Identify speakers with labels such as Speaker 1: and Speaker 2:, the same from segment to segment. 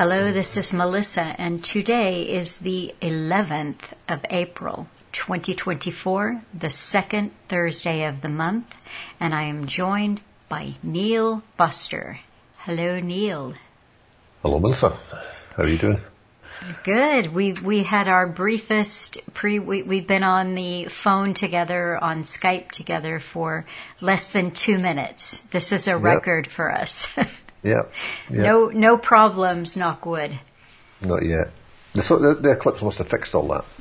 Speaker 1: Hello, this is Melissa, and today is the 11th of April, 2024, the second Thursday of the month, and I am joined by Neil Buster. Hello, Neil.
Speaker 2: Hello, Melissa. How are you doing?
Speaker 1: Good. We had our briefest we've been on the phone together, on Skype together for less than 2 minutes. This is a record for us.
Speaker 2: Yeah.
Speaker 1: No problems, knock wood.
Speaker 2: Not yet. The eclipse must have fixed all that.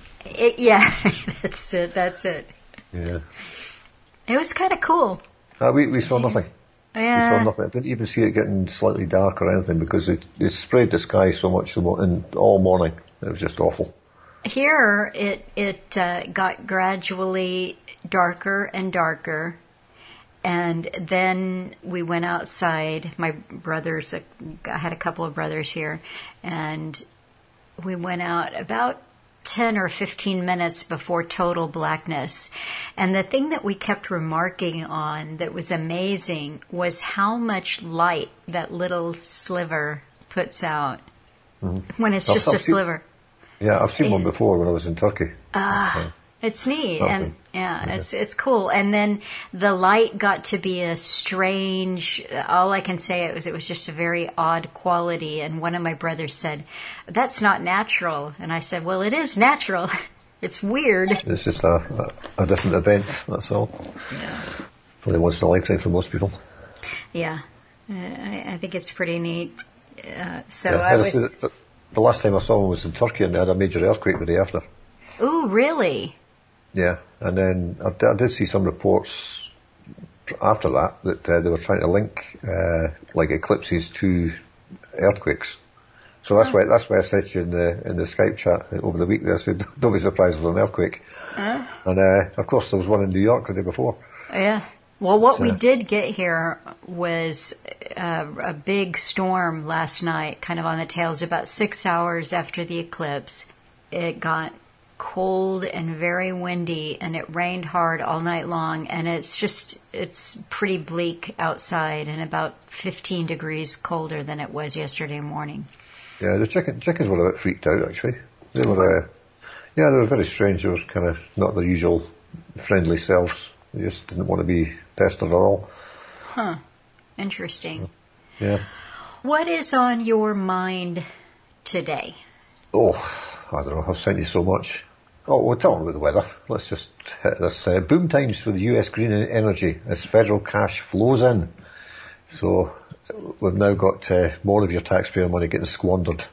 Speaker 1: That's it.
Speaker 2: Yeah.
Speaker 1: It was kind of cool.
Speaker 2: We saw nothing.
Speaker 1: Yeah.
Speaker 2: We saw nothing. I didn't even see it getting slightly dark or anything because it sprayed the sky so much all morning. It was just awful.
Speaker 1: Here, it got gradually darker and darker. And then we went outside. My brothers, I had a couple of brothers here, and we went out about 10 or 15 minutes before total blackness. And the thing that we kept remarking on that was amazing was how much light that little sliver puts out when it's just a sliver.
Speaker 2: Yeah, I've seen one before when I was in Turkey.
Speaker 1: It's neat, and it's cool. And then the light got to be a strange. All I can say it was just a very odd quality. And one of my brothers said, "That's not natural." And I said, "Well, it is natural. It's weird.
Speaker 2: It's just a different event. That's all.
Speaker 1: Yeah.
Speaker 2: Probably once in a lifetime for most people.
Speaker 1: Yeah, I think it's pretty neat.
Speaker 2: The last time I saw one was in Turkey, and they had a major earthquake the day after.
Speaker 1: Ooh, really?
Speaker 2: Yeah, and then I did see some reports after that they were trying to link like eclipses to earthquakes. So that's why I said to you in the Skype chat over the week. I said, "Don't be surprised if there's an earthquake." And of course there was one in New York the day before.
Speaker 1: Yeah. Well, what we did get here was a big storm last night, kind of on the tails. About 6 hours after the eclipse, it got cold and very windy, and it rained hard all night long, and it's pretty bleak outside and about 15 degrees colder than it was yesterday morning.
Speaker 2: Yeah, the chickens were a bit freaked out actually. They were very strange. They were kind of not their usual friendly selves. They just didn't want to be pestered at all.
Speaker 1: Huh. Interesting.
Speaker 2: Yeah.
Speaker 1: What is on your mind today?
Speaker 2: Oh, I don't know. I've sent you so much. Oh, we'll tell them about the weather. Let's just hit this. Boom times for the US green energy as federal cash flows in. So we've now got more of your taxpayer money getting squandered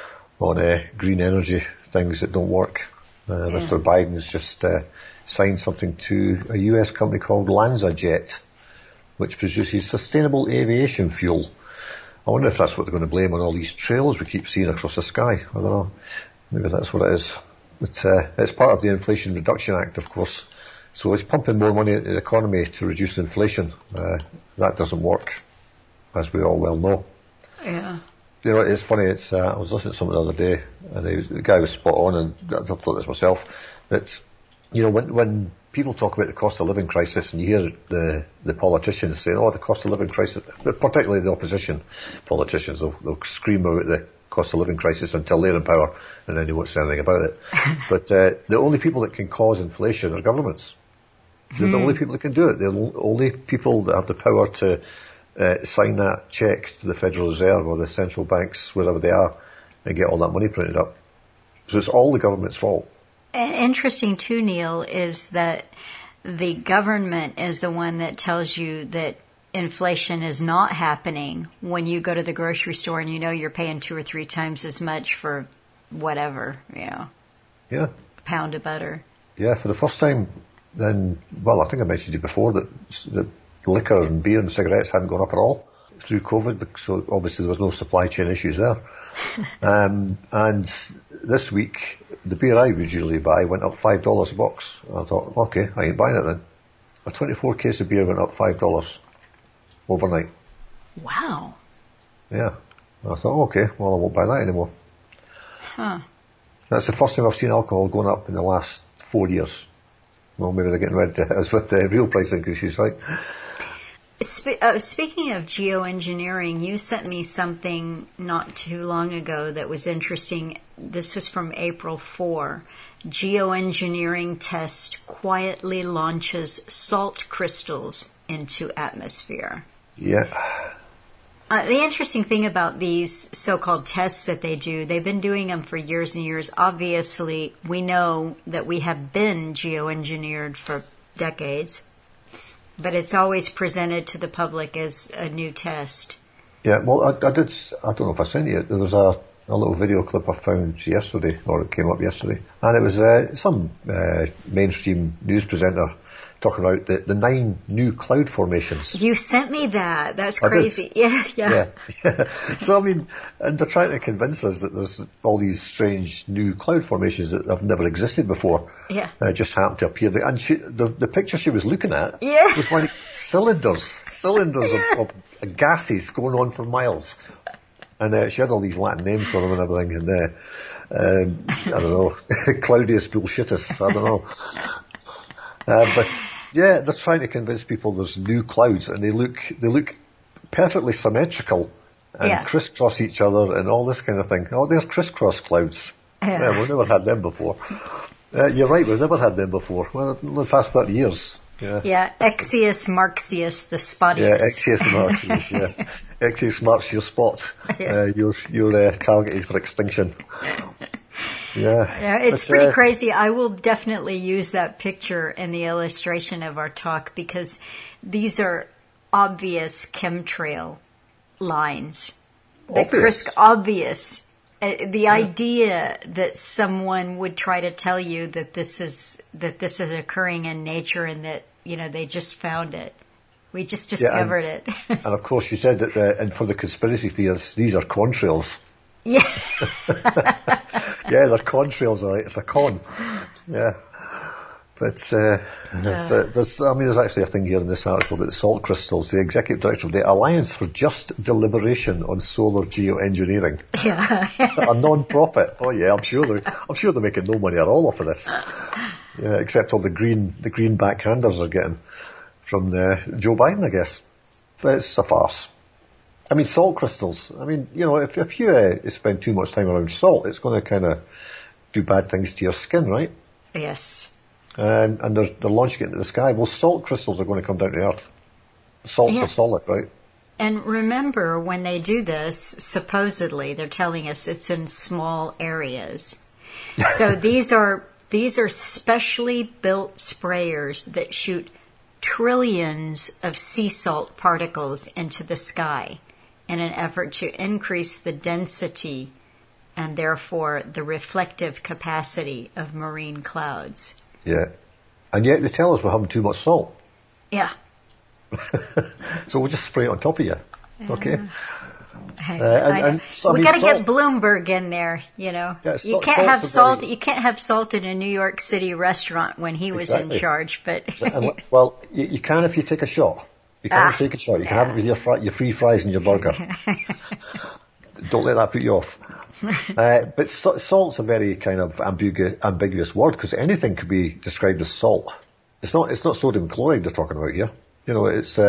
Speaker 2: on green energy things that don't work. Mr. Biden's just signed something to a US company called LanzaJet, which produces sustainable aviation fuel. I wonder if that's what they're going to blame on all these trails we keep seeing across the sky. I don't know. Maybe that's what it is. But it's part of the Inflation Reduction Act, of course. So it's pumping more money into the economy to reduce inflation. That doesn't work, as we all well know.
Speaker 1: Yeah.
Speaker 2: You know, it's funny. I was listening to something the other day, and the guy was spot on, and I thought this myself, that, you know, when people talk about the cost of living crisis, and you hear the politicians saying, "Oh, the cost of living crisis," particularly the opposition politicians, they'll scream about the cost of living crisis until they're in power, and then they won't say anything about it. But the only people that can cause inflation are governments. They're the only people that can do it. They're the only people that have the power to sign that check to the Federal Reserve or the central banks, wherever they are, and get all that money printed up. So it's all the government's fault.
Speaker 1: And interesting too, Neil, is that the government is the one that tells you that inflation is not happening when you go to the grocery store and you know you're paying 2 or 3 times as much for whatever, a pound of butter.
Speaker 2: Yeah, for the first time, then, well, I think I mentioned to you before that liquor and beer and cigarettes hadn't gone up at all through COVID, so obviously there was no supply chain issues there. And this week, the beer I usually buy went up $5 a box. I thought, okay, I ain't buying it then. A 24 case of beer went up $5 overnight.
Speaker 1: Wow.
Speaker 2: Yeah. I thought, okay, well, I won't buy that anymore.
Speaker 1: Huh.
Speaker 2: That's the first time I've seen alcohol going up in the last 4 years. Well, maybe they're getting ready to, as with the real price increases, right?
Speaker 1: Speaking of geoengineering, you sent me something not too long ago that was interesting. This was from April 4. Geoengineering test quietly launches salt crystals into atmosphere.
Speaker 2: Yeah.
Speaker 1: The interesting thing about these so-called tests that they do, they've been doing them for years and years. Obviously, we know that we have been geoengineered for decades, but it's always presented to the public as a new test.
Speaker 2: Yeah, well, I don't know if I sent you it. There was a little video clip I found yesterday, or it came up yesterday, and it was some mainstream news presenter talking about the 9 new cloud formations.
Speaker 1: You sent me that. That's crazy. Yeah.
Speaker 2: So, I mean, and they're trying to convince us that there's all these strange new cloud formations that have never existed before.
Speaker 1: Yeah.
Speaker 2: Just happened to appear. And the picture she was looking at
Speaker 1: Yeah.
Speaker 2: was like cylinders of gases going on for miles. And she had all these Latin names for them and everything. And I don't know, Claudius Bullshitus, I don't know. But yeah, they're trying to convince people there's new clouds, and they look perfectly symmetrical and crisscross each other and all this kind of thing. Oh, there's crisscross clouds. Yeah, we've never had them before. You're right, we've never had them before. Well, in the past 30 years.
Speaker 1: Yeah, Exius Marxius, the spottiest.
Speaker 2: Yeah, Exius Marxius, yeah. Exius marks your spot. You're targeted for extinction. Yeah,
Speaker 1: it's pretty crazy. I will definitely use that picture in the illustration of our talk because these are obvious chemtrail lines. Obvious. The idea that someone would try to tell you that this is occurring in nature and that they just found it. We just discovered it.
Speaker 2: And of course, you said that and for the conspiracy theories, these are contrails.
Speaker 1: Yeah.
Speaker 2: Yeah, they're contrails, all right. It's a con. Yeah. But there's actually a thing here in this article about the salt crystals. The executive director of the Alliance for Just Deliberation on Solar Geoengineering.
Speaker 1: Yeah.
Speaker 2: A non-profit. Oh yeah, I'm sure they're making no money at all off of this. Yeah, except all the green backhanders are getting from Joe Biden, I guess. But it's a farce. I mean, salt crystals. I mean, if you spend too much time around salt, it's going to kind of do bad things to your skin, right?
Speaker 1: Yes.
Speaker 2: And they're launching it into the sky. Well, salt crystals are going to come down to Earth. Salts are solid, right?
Speaker 1: And remember, when they do this, supposedly they're telling us it's in small areas. So these are specially built sprayers that shoot trillions of sea salt particles into the sky in an effort to increase the density and therefore the reflective capacity of marine clouds.
Speaker 2: Yeah. And yet they tell us we're having too much salt.
Speaker 1: Yeah.
Speaker 2: So we'll just spray it on top of you. Okay.
Speaker 1: We got to get Bloomberg in there, Yeah, you can't have salt. You can't have salt in a New York City restaurant when he was in charge. But
Speaker 2: well, you can if you take a shot. You can take a shot. You can have it with your free fries and your burger. Don't let that put you off. But salt's a very kind of ambiguous word because anything could be described as salt. It's not sodium chloride they're talking about here. It's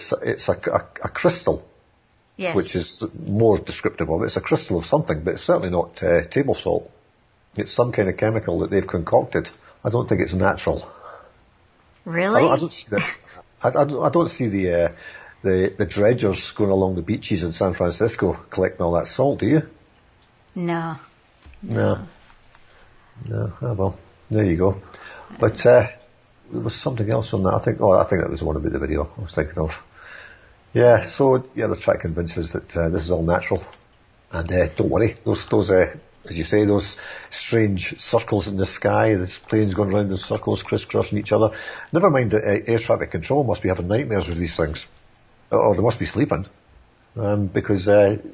Speaker 2: a crystal.
Speaker 1: Yes.
Speaker 2: Which is more descriptive of it. It's a crystal of something, but it's certainly not table salt. It's some kind of chemical that they've concocted. I don't think it's natural.
Speaker 1: Really?
Speaker 2: I don't see that. I don't see the dredgers going along the beaches in San Francisco collecting all that salt, do you?
Speaker 1: No.
Speaker 2: Oh, well, there you go. But there was something else on that. I think that was the one about the video I was thinking of. Yeah, so they're trying to convince us that this is all natural, and don't worry, those as you say, those strange circles in the sky, these planes going around in circles, crisscrossing each other. Never mind that air traffic control must be having nightmares with these things, or they must be sleeping, because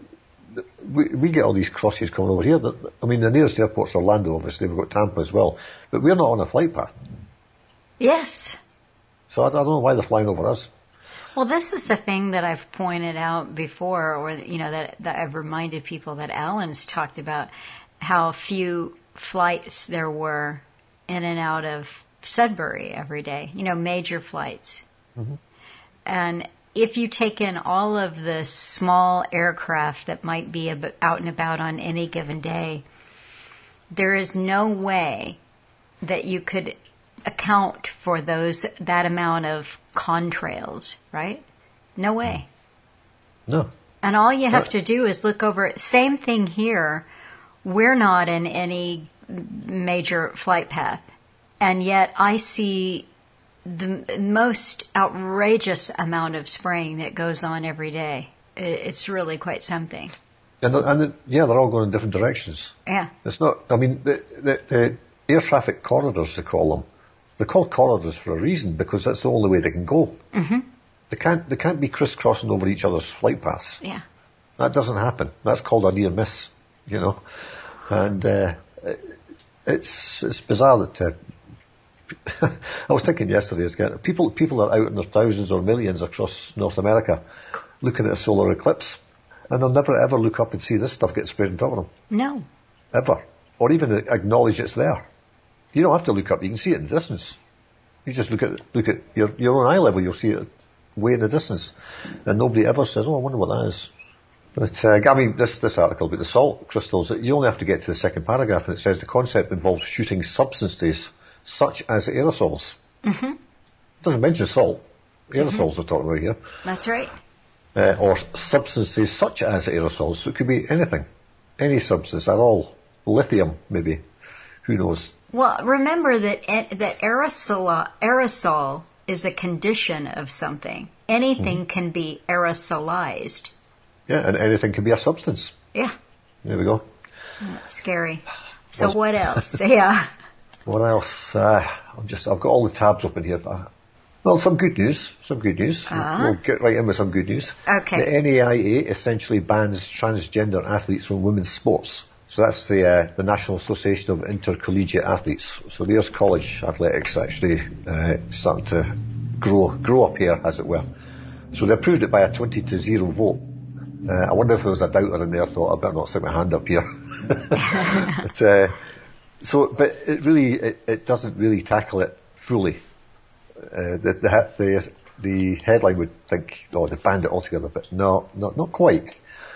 Speaker 2: we get all these crosses coming over here. I mean, the nearest airport's Orlando, obviously. We've got Tampa as well, but we're not on a flight path.
Speaker 1: Yes.
Speaker 2: So I don't know why they're flying over us.
Speaker 1: Well, this is the thing that I've pointed out before, or, that I've reminded people that Alan's talked about, how few flights there were in and out of Sudbury every day, major flights. Mm-hmm. And if you take in all of the small aircraft that might be out and about on any given day, there is no way that you could account for that amount of contrails, right? No way.
Speaker 2: No.
Speaker 1: And all you have to do is look over. Same thing here. We're not in any major flight path. And yet I see the most outrageous amount of spraying that goes on every day. It's really quite something.
Speaker 2: And they're all going in different directions.
Speaker 1: Yeah.
Speaker 2: It's not, I mean, the air traffic corridors, they call them. They're called corridors for a reason, because that's the only way they can go. Mm-hmm. They can't be crisscrossing over each other's flight paths.
Speaker 1: Yeah.
Speaker 2: That doesn't happen. That's called a near miss, you know. And it's bizarre that I was thinking yesterday, people are out in their thousands or millions across North America looking at a solar eclipse, and they'll never ever look up and see this stuff get sprayed on top of them.
Speaker 1: No.
Speaker 2: Ever. Or even acknowledge it's there. You don't have to look up, you can see it in the distance. You just look at your own eye level, you'll see it way in the distance. And nobody ever says, oh, I wonder what that is. But, I mean, this article about the salt crystals, you only have to get to the second paragraph, and it says the concept involves shooting substances such as aerosols. Mm-hmm. It doesn't mention salt. Aerosols are talking about here.
Speaker 1: That's right.
Speaker 2: Or substances such as aerosols. So it could be anything. Any substance at all. Lithium, maybe. Who knows?
Speaker 1: Well, remember that aerosol is a condition of something. Anything can be aerosolized.
Speaker 2: Yeah, and anything can be a substance.
Speaker 1: Yeah.
Speaker 2: There we go.
Speaker 1: That's scary. So what else? Yeah.
Speaker 2: What else? I've got all the tabs open here. Well, some good news. We'll get right in with some good news.
Speaker 1: Okay.
Speaker 2: The NAIA essentially bans transgender athletes from women's sports. So that's the National Association of Intercollegiate Athletes. So there's college athletics actually starting to grow up here, as it were. So they approved it by a 20-0 vote. I wonder if there was a doubter in there thought, I better not stick my hand up here. But it doesn't really tackle it fully. The headline would think, oh, they banned it altogether, but no, not quite.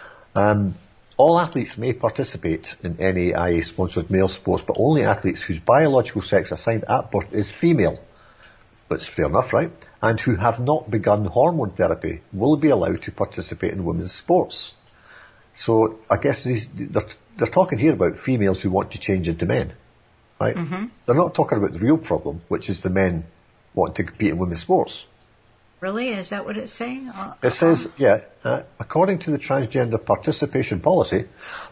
Speaker 2: All athletes may participate in NAIA-sponsored male sports, but only athletes whose biological sex assigned at birth is female. That's fair enough, right? And who have not begun hormone therapy will be allowed to participate in women's sports. So I guess they're talking here about females who want to change into men, right? Mm-hmm. They're not talking about the real problem, which is the men wanting to compete in women's sports.
Speaker 1: Really? Is that what it's saying?
Speaker 2: It says, according to the transgender participation policy,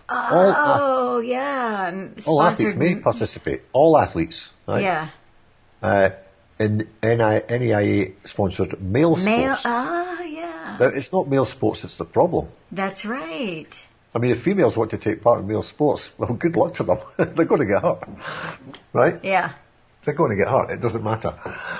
Speaker 2: all athletes may participate. All athletes, right?
Speaker 1: Yeah.
Speaker 2: In NAIA-sponsored male sports.
Speaker 1: Yeah.
Speaker 2: Now, it's not male sports that's the problem.
Speaker 1: That's right.
Speaker 2: I mean, if females want to take part in male sports, well, good luck to them. They're going to get hurt, right?
Speaker 1: Yeah.
Speaker 2: They're going to get hurt. It doesn't matter.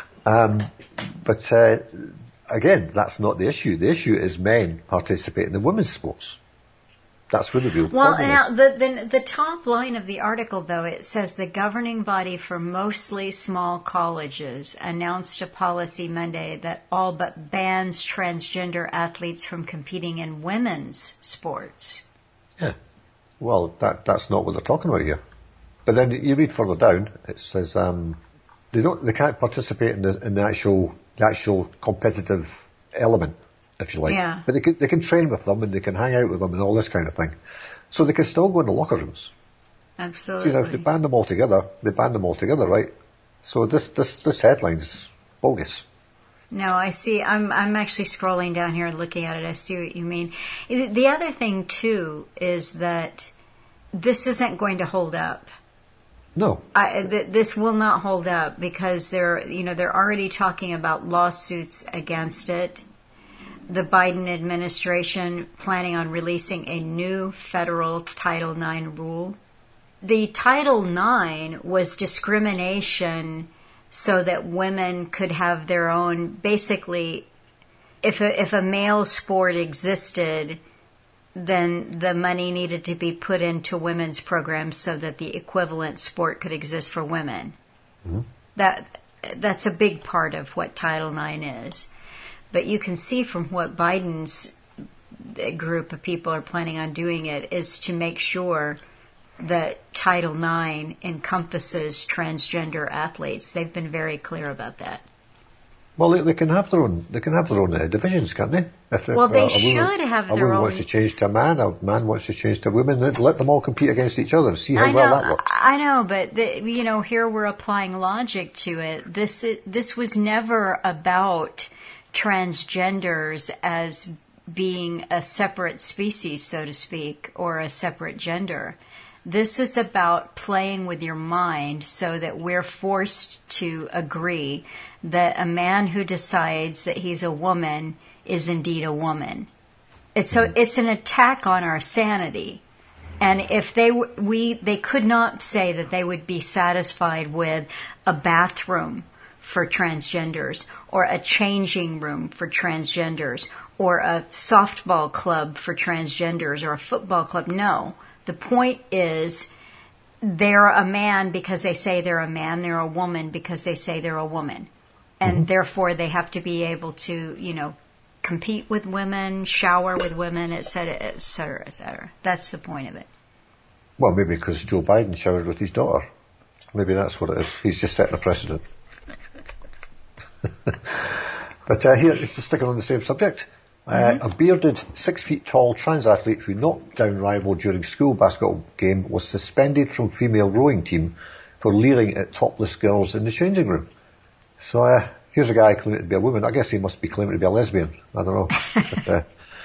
Speaker 2: But again, that's not the issue. The issue is men participating in women's sports. That's where the real problem
Speaker 1: is. Well, now, the top line of the article, though, it says the governing body for mostly small colleges announced a policy Monday that all but bans transgender athletes from competing in women's sports.
Speaker 2: Yeah. Well, that's not what they're talking about here. But then you read further down, it says they can't participate in the actual competitive element, if you like.
Speaker 1: Yeah.
Speaker 2: But they can train with them and they can hang out with them and all this kind of thing. So they can still go in the locker rooms.
Speaker 1: Absolutely.
Speaker 2: So, if they ban them all together, right? So this headline's bogus.
Speaker 1: No, I see. I'm actually scrolling down here and looking at it. I see what you mean. The other thing too is that this isn't going to hold up.
Speaker 2: No.
Speaker 1: This will not hold up because they're already talking about lawsuits against it. The Biden administration planning on releasing a new federal Title IX rule. The Title IX was discrimination so that women could have their own, basically, if a male sport existed, then the money needed to be put into women's programs so that the equivalent sport could exist for women. Mm-hmm. That's a big part of what Title IX is. But you can see from what Biden's group of people are planning on doing it is to make sure that Title IX encompasses transgender athletes. They've been very clear about that.
Speaker 2: Well, they can have their own. They can have their own divisions, can't they?
Speaker 1: They should have their own.
Speaker 2: A woman wants to change to a man wants to change to a woman. Let them all compete against each other and see how well that works.
Speaker 1: I know, but here we're applying logic to it. This was never about transgenders as being a separate species, so to speak, or a separate gender. This is about playing with your mind so that we're forced to agree that a man who decides that he's a woman is indeed a woman. It's an attack on our sanity. And if they could not say that they would be satisfied with a bathroom for transgenders or a changing room for transgenders or a softball club for transgenders or a football club. No. The point is they're a man because they say they're a man. They're a woman because they say they're a woman. And therefore they have to be able to, compete with women, shower with women, et cetera, et cetera, et cetera. That's the point of it.
Speaker 2: Well, maybe because Joe Biden showered with his daughter. Maybe that's what it is. He's just setting a precedent. But here, it's just sticking on the same subject. A bearded, 6 feet tall trans athlete who knocked down rival during school basketball game was suspended from female rowing team for leering at topless girls in the changing room. So here's a guy claiming to be a woman. I guess he must be claiming to be a lesbian. I don't know. But,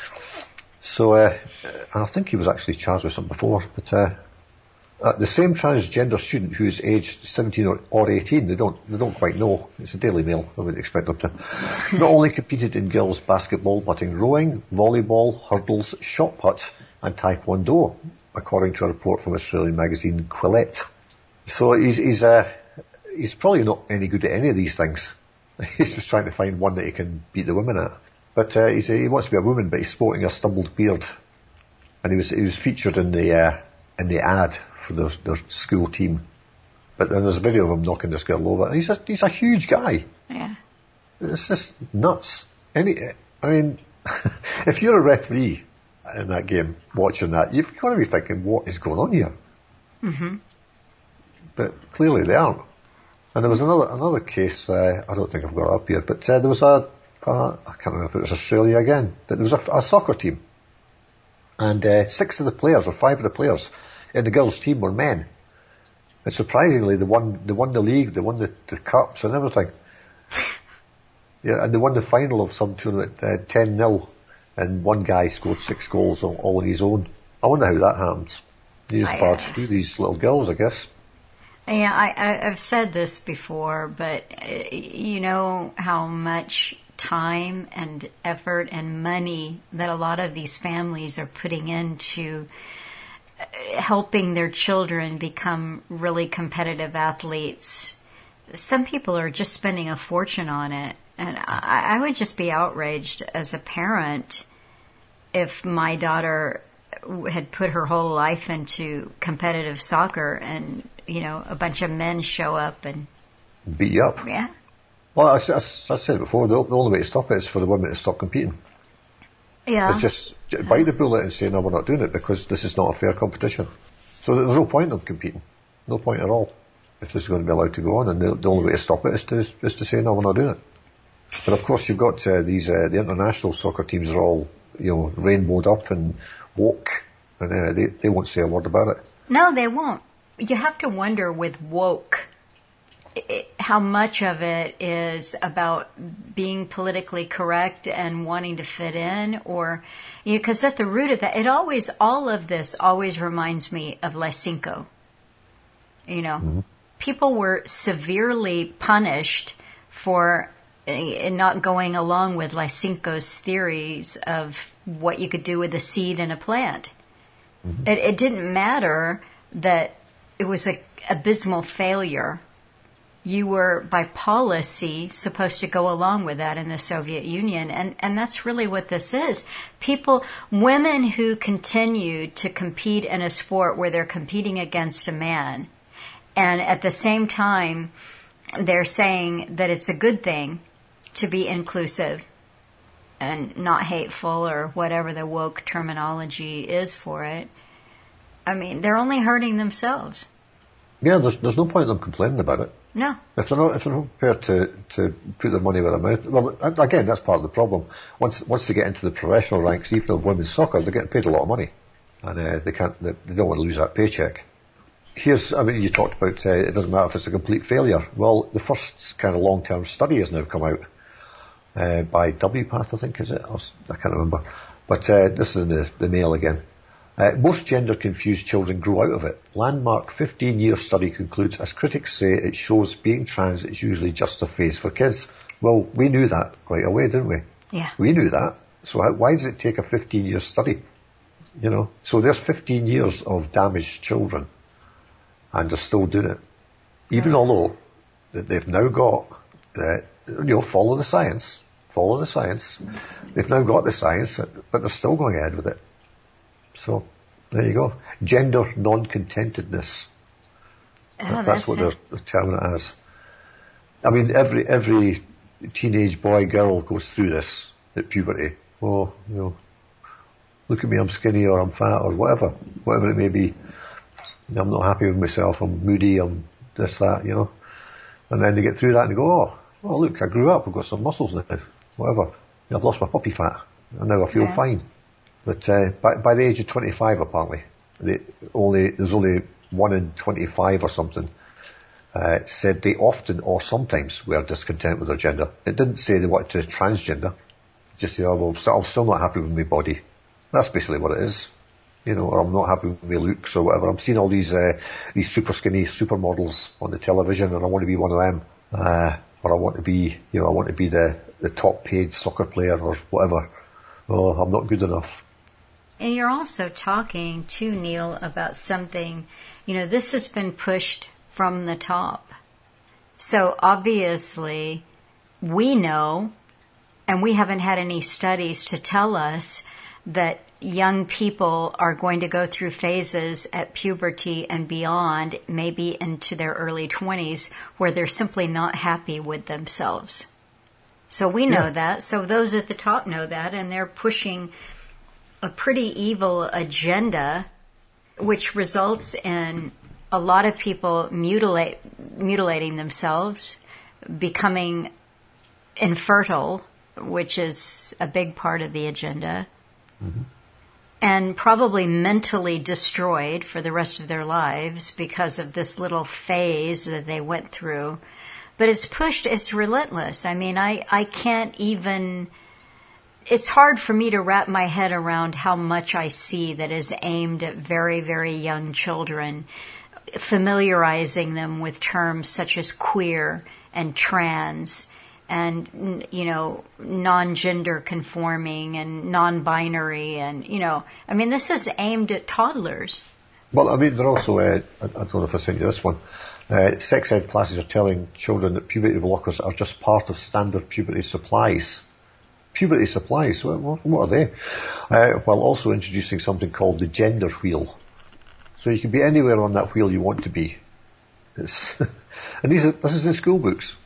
Speaker 2: I think he was actually charged with something before. But the same transgender student who is aged 17 or 18, they don't quite know. It's a Daily Mail. I wouldn't expect them to. Not only competed in girls' basketball, but in rowing, volleyball, hurdles, shot put, and taekwondo, according to a report from Australian magazine Quillette. So he's probably not any good at any of these things. He's just trying to find one that he can beat the women at. But he wants to be a woman, but he's sporting a stubbled beard, and he was featured in the ad for their school team. But then there's a video of him knocking this girl over. He's a huge guy.
Speaker 1: Yeah.
Speaker 2: It's just nuts. If you're a referee in that game watching that, you've got to be thinking, what is going on here? Mm-hmm. But clearly they aren't. And there was another case, I don't think I've got it up here, but there was I can't remember if it was Australia again, but there was a soccer team. And 5 of the players in the girls' team were men. And surprisingly, they won the league, they won the cups and everything. Yeah, and they won the final of some tournament 10-0, and one guy scored 6 goals all on his own. I wonder how that happens. You just barge through these little girls, I guess.
Speaker 1: Yeah, I've said this before, but you know how much time and effort and money that a lot of these families are putting into helping their children become really competitive athletes. Some people are just spending a fortune on it, and I would just be outraged as a parent if my daughter had put her whole life into competitive soccer and a bunch of men show up and
Speaker 2: beat you up.
Speaker 1: Yeah.
Speaker 2: Well, I said before, the only way to stop it is for the women to stop competing.
Speaker 1: Yeah.
Speaker 2: It's just bite the bullet and say, no, we're not doing it because this is not a fair competition. So there's no point in competing. No point at all if this is going to be allowed to go on. And the only way to stop it is to say, no, we're not doing it. But of course you've got the international soccer teams are all, rainbowed up and woke, and they won't say a word about it.
Speaker 1: No, they won't. You have to wonder with woke how much of it is about being politically correct and wanting to fit in, or because at the root of that, all of this always reminds me of Lysenko. People were severely punished for not going along with Lysenko's theories of what you could do with a seed in a plant. Mm-hmm. It didn't matter that it was an abysmal failure. You were, by policy, supposed to go along with that in the Soviet Union. And that's really what this is. Women who continue to compete in a sport where they're competing against a man, and at the same time, they're saying that it's a good thing to be inclusive. and not hateful or whatever the woke terminology is for it, I mean, they're only hurting themselves.
Speaker 2: Yeah, there's no point in them complaining about it.
Speaker 1: No.
Speaker 2: If they're not prepared to put their money where their mouth, well, again, that's part of the problem. Once they get into the professional ranks, even of women's soccer, they're getting paid a lot of money, and they don't want to lose that paycheck. You talked about it doesn't matter if it's a complete failure. Well, the first kind of long-term study has now come out by WPATH, I think, is it? I can't remember. But this is in the Mail again. Most gender-confused children grow out of it. Landmark 15-year study concludes, as critics say, it shows being trans is usually just a phase for kids. Well, we knew that right away, didn't we?
Speaker 1: Yeah.
Speaker 2: We knew that. So why does it take a 15-year study? You know? So there's 15 years of damaged children, and they're still doing it. Even although they've now got, follow the science. Follow the science. They've now got the science, but they're still going ahead with it. So, there you go. Gender non-contentedness. That's what they're terming it as. I mean, every teenage boy, girl goes through this at puberty. Oh, look at me, I'm skinny or I'm fat or whatever it may be. I'm not happy with myself, I'm moody, I'm this, that, And then they get through that and they go, oh look, I grew up, I've got some muscles now, whatever. I've lost my puppy fat, and now I feel fine. But by the age of 25, apparently, there's only 1 in 25 or something said they often or sometimes were discontent with their gender. It didn't say they wanted to transgender. Just I'm still not happy with my body. That's basically what it is. Or I'm not happy with my looks or whatever. I'm seeing all these super skinny supermodels on the television, and I want to be one of them. Or I want to be, the top paid soccer player or whatever. Oh, I'm not good enough.
Speaker 1: And you're also talking too, Neil, about something, this has been pushed from the top. So obviously we know, and we haven't had any studies to tell us that young people are going to go through phases at puberty and beyond, maybe into their early 20s, where they're simply not happy with themselves. So we know that. So those at the top know that, and they're pushing a pretty evil agenda, which results in a lot of people mutilating themselves, becoming infertile, which is a big part of the agenda, and probably mentally destroyed for the rest of their lives because of this little phase that they went through. But it's relentless. I mean, I can't even, it's hard for me to wrap my head around how much I see that is aimed at very, very young children, familiarizing them with terms such as queer and trans and, non-gender conforming and non-binary and, I mean, this is aimed at toddlers.
Speaker 2: Well, I mean, they're also, I don't know if I sent you this one, sex ed classes are telling children that puberty blockers are just part of standard puberty supplies. Puberty supplies, what are they? While also introducing something called the gender wheel. So you can be anywhere on that wheel you want to be. And this is in school books.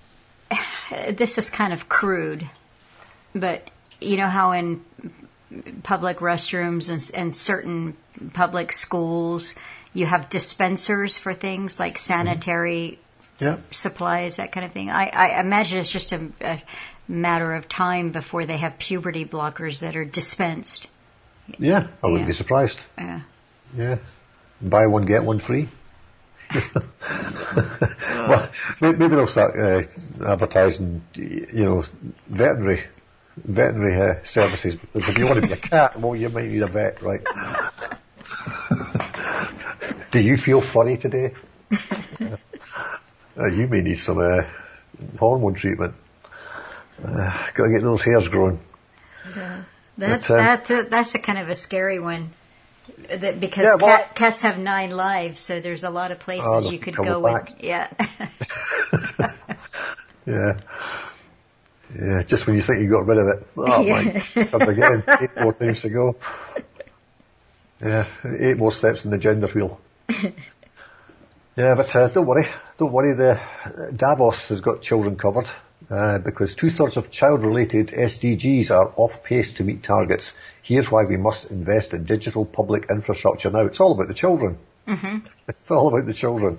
Speaker 1: This is kind of crude, but you know how in public restrooms and certain public schools you have dispensers for things like sanitary supplies, that kind of thing. I imagine it's just a matter of time before they have puberty blockers that are dispensed.
Speaker 2: Yeah, I wouldn't be surprised. Yeah. Buy one, get one free. Well, maybe they'll start advertising, veterinary services, because if you want to be a cat, well, you might need a vet, right? Do you feel funny today? You may need some hormone treatment. Got to get those hairs growing.
Speaker 1: That's a kind of a scary one. Because cats have 9 lives, so there's a lot of places you could go with. Yeah.
Speaker 2: Yeah, just when you think you got rid of it. Oh my God, again, 8 more times to go. Yeah, 8 more steps in the gender wheel. Yeah, but don't worry. The Davos has got children covered. because 2/3 of child-related SDGs are off pace to meet targets. Here's why we must invest in digital public infrastructure now. It's all about the children. Mm-hmm. It's all about the children.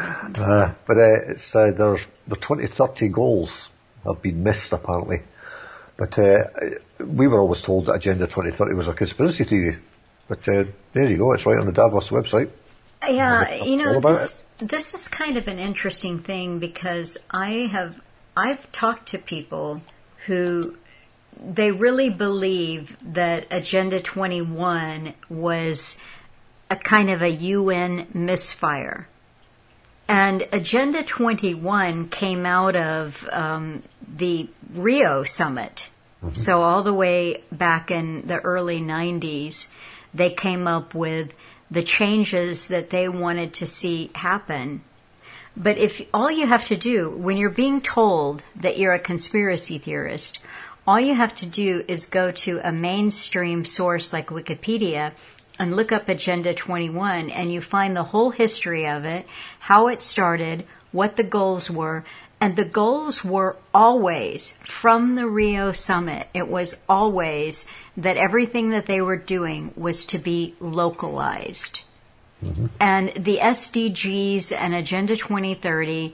Speaker 2: The 2030 goals have been missed apparently. But we were always told that Agenda 2030 was a conspiracy theory. But there you go, it's right on the Davos website.
Speaker 1: Yeah, this is kind of an interesting thing because I've talked to people who they really believe that Agenda 21 was a kind of a UN misfire. And Agenda 21 came out of the Rio summit. Mm-hmm. So all the way back in the early 90s, they came up with the changes that they wanted to see happen. But if all you have to do, when you're being told that you're a conspiracy theorist, all you have to do is go to a mainstream source like Wikipedia and look up Agenda 21, and you find the whole history of it, how it started, what the goals were. And the goals were always, from the Rio summit, it was always that everything that they were doing was to be localized. Mm-hmm. And the SDGs and Agenda 2030,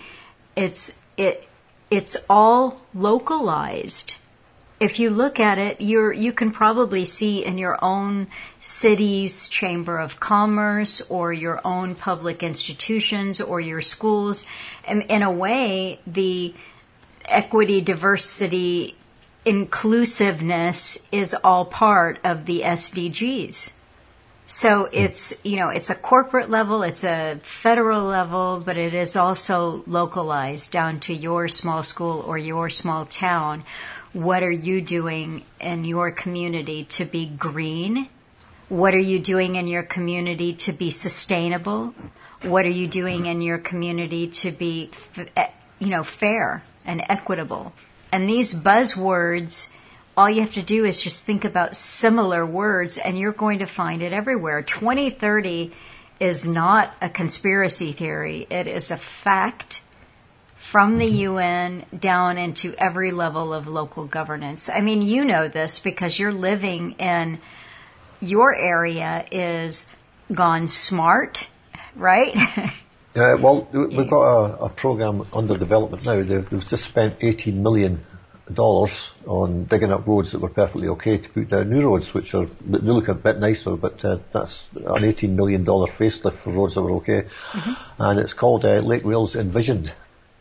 Speaker 1: it's all localized. If you look at it, you can probably see in your own city's chamber of commerce or your own public institutions or your schools. In a way, the equity, diversity, inclusiveness is all part of the SDGs. So it's a corporate level, it's a federal level, but it is also localized down to your small school or your small town. What are you doing in your community to be green? What are you doing in your community to be sustainable? What are you doing in your community to be, fair and equitable? And these buzzwords, all you have to do is just think about similar words and you're going to find it everywhere. 2030 is not a conspiracy theory. It is a fact from the UN down into every level of local governance. I mean, you know this because you're living in, your area is gone smart, right?
Speaker 2: Well, we've got a program under development now. They've just spent $18 million on digging up roads that were perfectly okay to put down new roads, which they look a bit nicer, but that's an $18 million facelift for roads that were okay. Mm-hmm. And it's called Lake Wales Envisioned.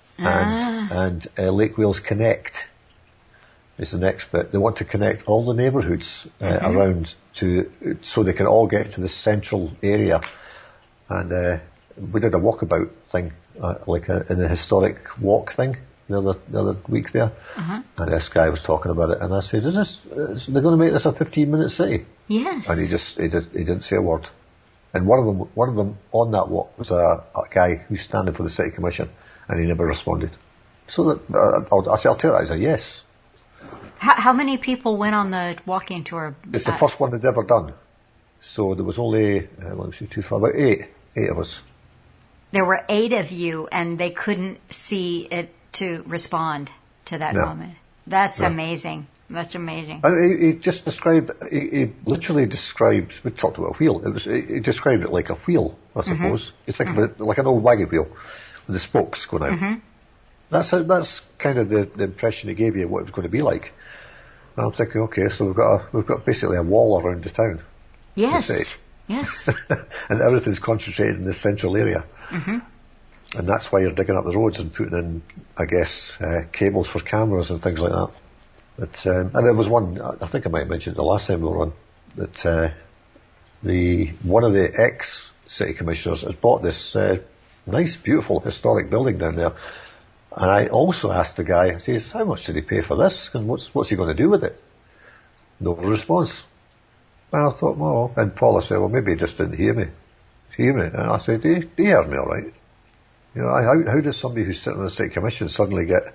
Speaker 2: And Lake Wales Connect is the next bit. They want to connect all the neighbourhoods around so they can all get to the central area. And we did a walkabout thing, in a historic walk thing the other week there. Uh-huh. And this guy was talking about it, and I said, they're going to make this a 15-minute city?
Speaker 1: Yes.
Speaker 2: And he didn't say a word. And one of them on that walk was a guy who's standing for the city commission. And he never responded. So I'll tell that as a yes.
Speaker 1: How many people went on the walking tour?
Speaker 2: It's the first one they'd ever done. So there was only, about eight of us.
Speaker 1: There were 8 of you, and they couldn't see it to respond to that comment. That's amazing. That's amazing.
Speaker 2: And he just he literally described, we talked about a wheel. He described it like a wheel, I suppose. Mm-hmm. It's like an old wagon wheel. The spokes going out. Mm-hmm. That's kind of the impression it gave you of what it was going to be like. And I'm thinking, okay, so we've got basically a wall around the town.
Speaker 1: Yes. Yes.
Speaker 2: And everything's concentrated in this central area. Mm-hmm. And that's why you're digging up the roads and putting in, I guess, cables for cameras and things like that. But and there was one, I think I might have mentioned it the last time we were on, that one of the ex-city commissioners has bought this nice, beautiful, historic building down there. And I also asked the guy, I says, how much did he pay for this? And what's he going to do with it? No response. And I thought, well, and Paula said, well, maybe he just didn't hear me. And I said, do you hear me all right? How does somebody who's sitting on the city commission suddenly get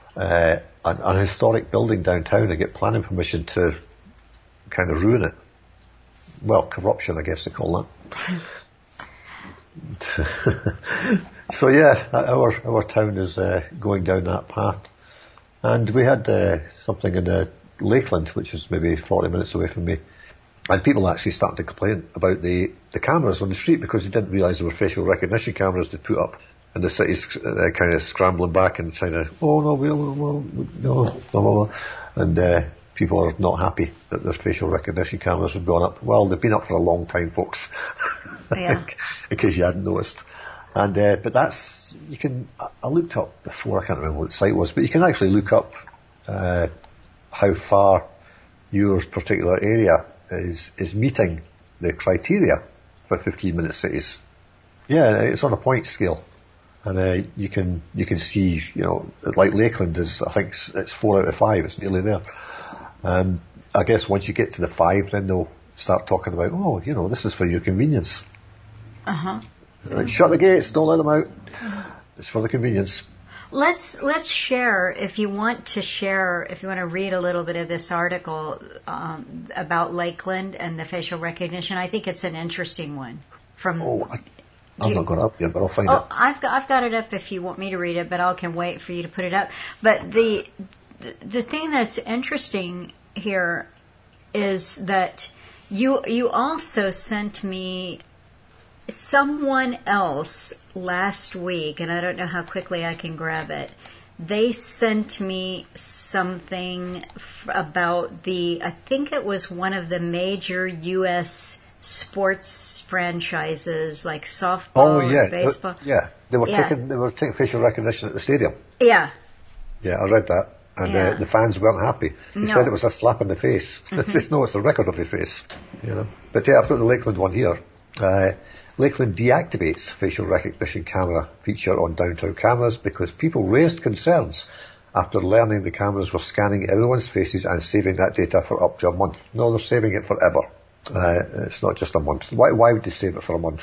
Speaker 2: an historic building downtown and get planning permission to kind of ruin it? Well, corruption, I guess they call that. So yeah, our town is going down that path. And we had something in Lakeland, which is maybe 40 minutes away from me. And people actually started to complain about the cameras on the street because they didn't realise there were facial recognition cameras they put up. And the city's kind of scrambling back and trying to, oh no, no, blah, blah, blah. And people are not happy that their facial recognition cameras have gone up. Well, they've been up for a long time, folks.
Speaker 1: Yeah.
Speaker 2: In case you hadn't noticed. And but that's, you can, I looked up before, I can't remember what the site was, but you can actually look up how far your particular area is meeting the criteria for 15-minute cities. Yeah, it's on a point scale. And you can see, like Lakeland is, I think it's 4 out of 5, it's nearly there. I guess once you get to the 5, then they'll start talking about, this is for your convenience.
Speaker 1: Uh-huh.
Speaker 2: Right, shut the gates, don't let them out. It's for the convenience.
Speaker 1: Let's share, if you want to read a little bit of this article about Lakeland and the facial recognition. I think it's an interesting one.
Speaker 2: I've not got it up yet, but I'll find it.
Speaker 1: I've got it up if you want me to read it, but I can wait for you to put it up. But the thing that's interesting here is that you also sent me someone else last week, and I don't know how quickly I can grab it. They sent me something about I think it was one of the major U.S. sports franchises, like softball or baseball.
Speaker 2: They were taking facial recognition at the stadium.
Speaker 1: Yeah.
Speaker 2: Yeah, I read that. And the fans weren't happy. They said it was a slap in the face.
Speaker 1: Mm-hmm.
Speaker 2: No, it's a record of your face. But yeah, I've got the Lakeland one here. Lakeland deactivates facial recognition camera feature on downtown cameras because people raised concerns after learning the cameras were scanning everyone's faces and saving that data for up to a month. No, they're saving it forever. It's not just a month. Why would they save it for a month?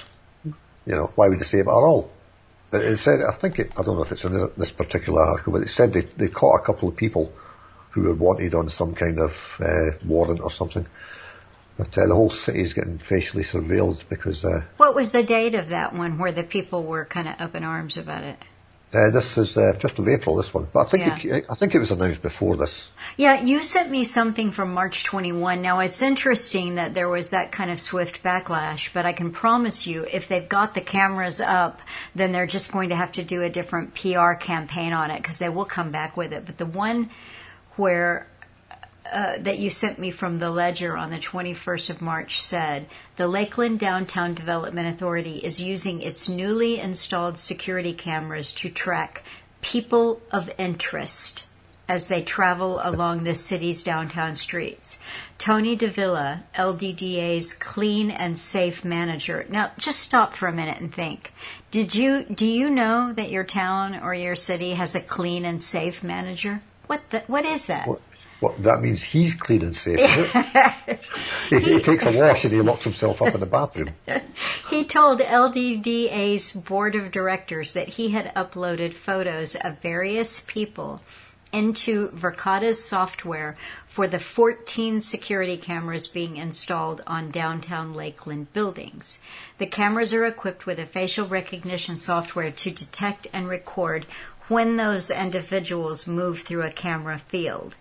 Speaker 2: Why would they save it at all? But it said, I don't know if it's in this particular article, but it said they caught a couple of people who were wanted on some kind of warrant or something. But the whole city is getting facially surveilled because...
Speaker 1: what was the date of that one where the people were kind of up in arms about it?
Speaker 2: This is 5th of April, this one. But I think it was announced before this.
Speaker 1: Yeah, you sent me something from March 21. Now, it's interesting that there was that kind of swift backlash, but I can promise you, if they've got the cameras up, then they're just going to have to do a different PR campaign on it, because they will come back with it. But the one where... that you sent me from the Ledger on the 21st of March said, the Lakeland Downtown Development Authority is using its newly installed security cameras to track people of interest as they travel along the city's downtown streets. Tony Davila, LDDA's Clean and Safe Manager. Now, just stop for a minute and think. Do you know that your town or your city has a Clean and Safe Manager? What is that?
Speaker 2: Well, that means he's clean and safe, isn't it? he takes a wash and he locks himself up in the bathroom.
Speaker 1: He told LDDA's board of directors that he had uploaded photos of various people into Verkada's software for the 14 security cameras being installed on downtown Lakeland buildings. The cameras are equipped with a facial recognition software to detect and record when those individuals move through a camera field.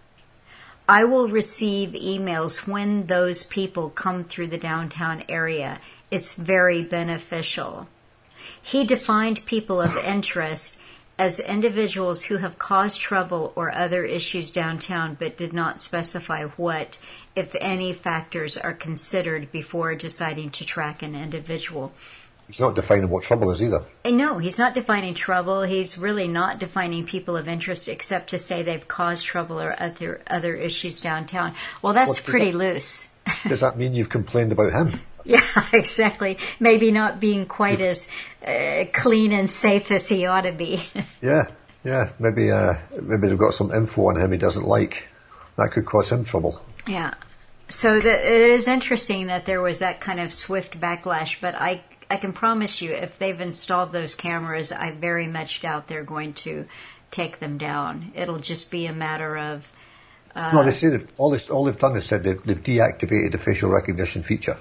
Speaker 1: I will receive emails when those people come through the downtown area. It's very beneficial. He defined people of interest as individuals who have caused trouble or other issues downtown, but did not specify what, if any, factors are considered before deciding to track an individual.
Speaker 2: He's not defining what trouble is either.
Speaker 1: No, he's not defining trouble. He's really not defining people of interest except to say they've caused trouble or other issues downtown. Well, that's pretty loose.
Speaker 2: Does that mean you've complained about him?
Speaker 1: Yeah, exactly. Maybe not being quite as clean and safe as he ought to be.
Speaker 2: Yeah. Maybe they've got some info on him he doesn't like. That could cause him trouble.
Speaker 1: Yeah. So it is interesting that there was that kind of swift backlash, but I can promise you, if they've installed those cameras, I very much doubt they're going to take them down. It'll just be a matter of...
Speaker 2: no, they say that all they've done is said they've deactivated the facial recognition feature.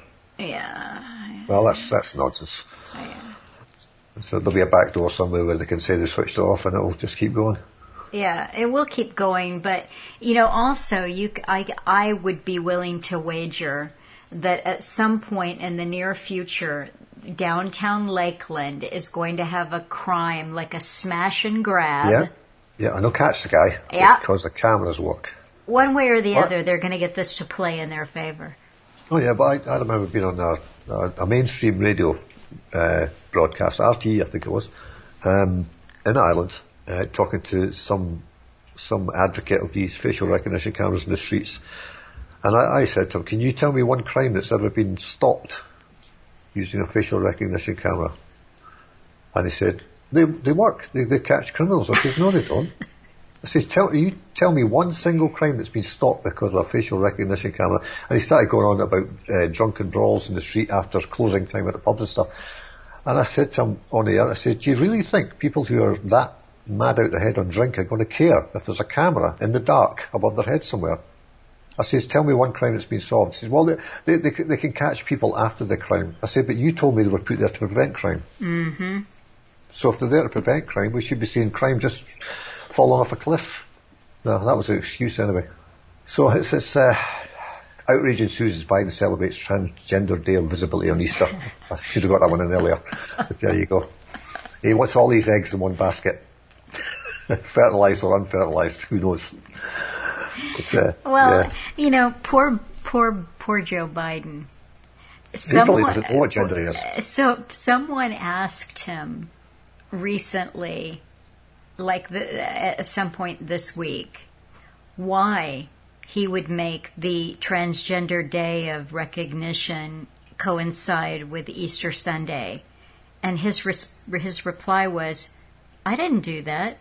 Speaker 1: Yeah.
Speaker 2: Well, that's nonsense.
Speaker 1: Yeah.
Speaker 2: So there'll be a back door somewhere where they can say they switched it off and it'll just keep going.
Speaker 1: Yeah, it will keep going, but also I would be willing to wager that at some point in the near future, downtown Lakeland is going to have a crime like a smash and grab.
Speaker 2: Yeah, and they'll catch the guy because the cameras work.
Speaker 1: One way or the other, they're going to get this to play in their favor.
Speaker 2: Oh yeah, but I remember being on a mainstream radio broadcast, RTE I think it was, in Ireland, talking to some advocate of these facial recognition cameras in the streets. And I said to him, can you tell me one crime that's ever been stopped using a facial recognition camera? And he said, they work. They catch criminals. I said, no, they don't. I said, tell me one single crime that's been stopped because of a facial recognition camera. And he started going on about drunken brawls in the street after closing time at the pubs and stuff. And I said to him on the air, I said, do you really think people who are that mad out their head on drink are going to care if there's a camera in the dark above their head somewhere? I says, tell me one crime that's been solved. He says, well, they can catch people after the crime. I said, but you told me they were put there to prevent crime. Mm-hmm. So if they're there to prevent crime, we should be seeing crime just falling off a cliff. No, that was an excuse anyway. So it's outrage ensues as Biden celebrates Transgender Day of Visibility on Easter. I should have got that one in earlier. But there you go. He wants all these eggs in one basket. Fertilised or unfertilised, who knows?
Speaker 1: Poor Joe Biden.
Speaker 2: He probably doesn't know what gender he is.
Speaker 1: So someone asked him recently, at some point this week, why he would make the Transgender Day of Recognition coincide with Easter Sunday, and his reply was, "I didn't do that."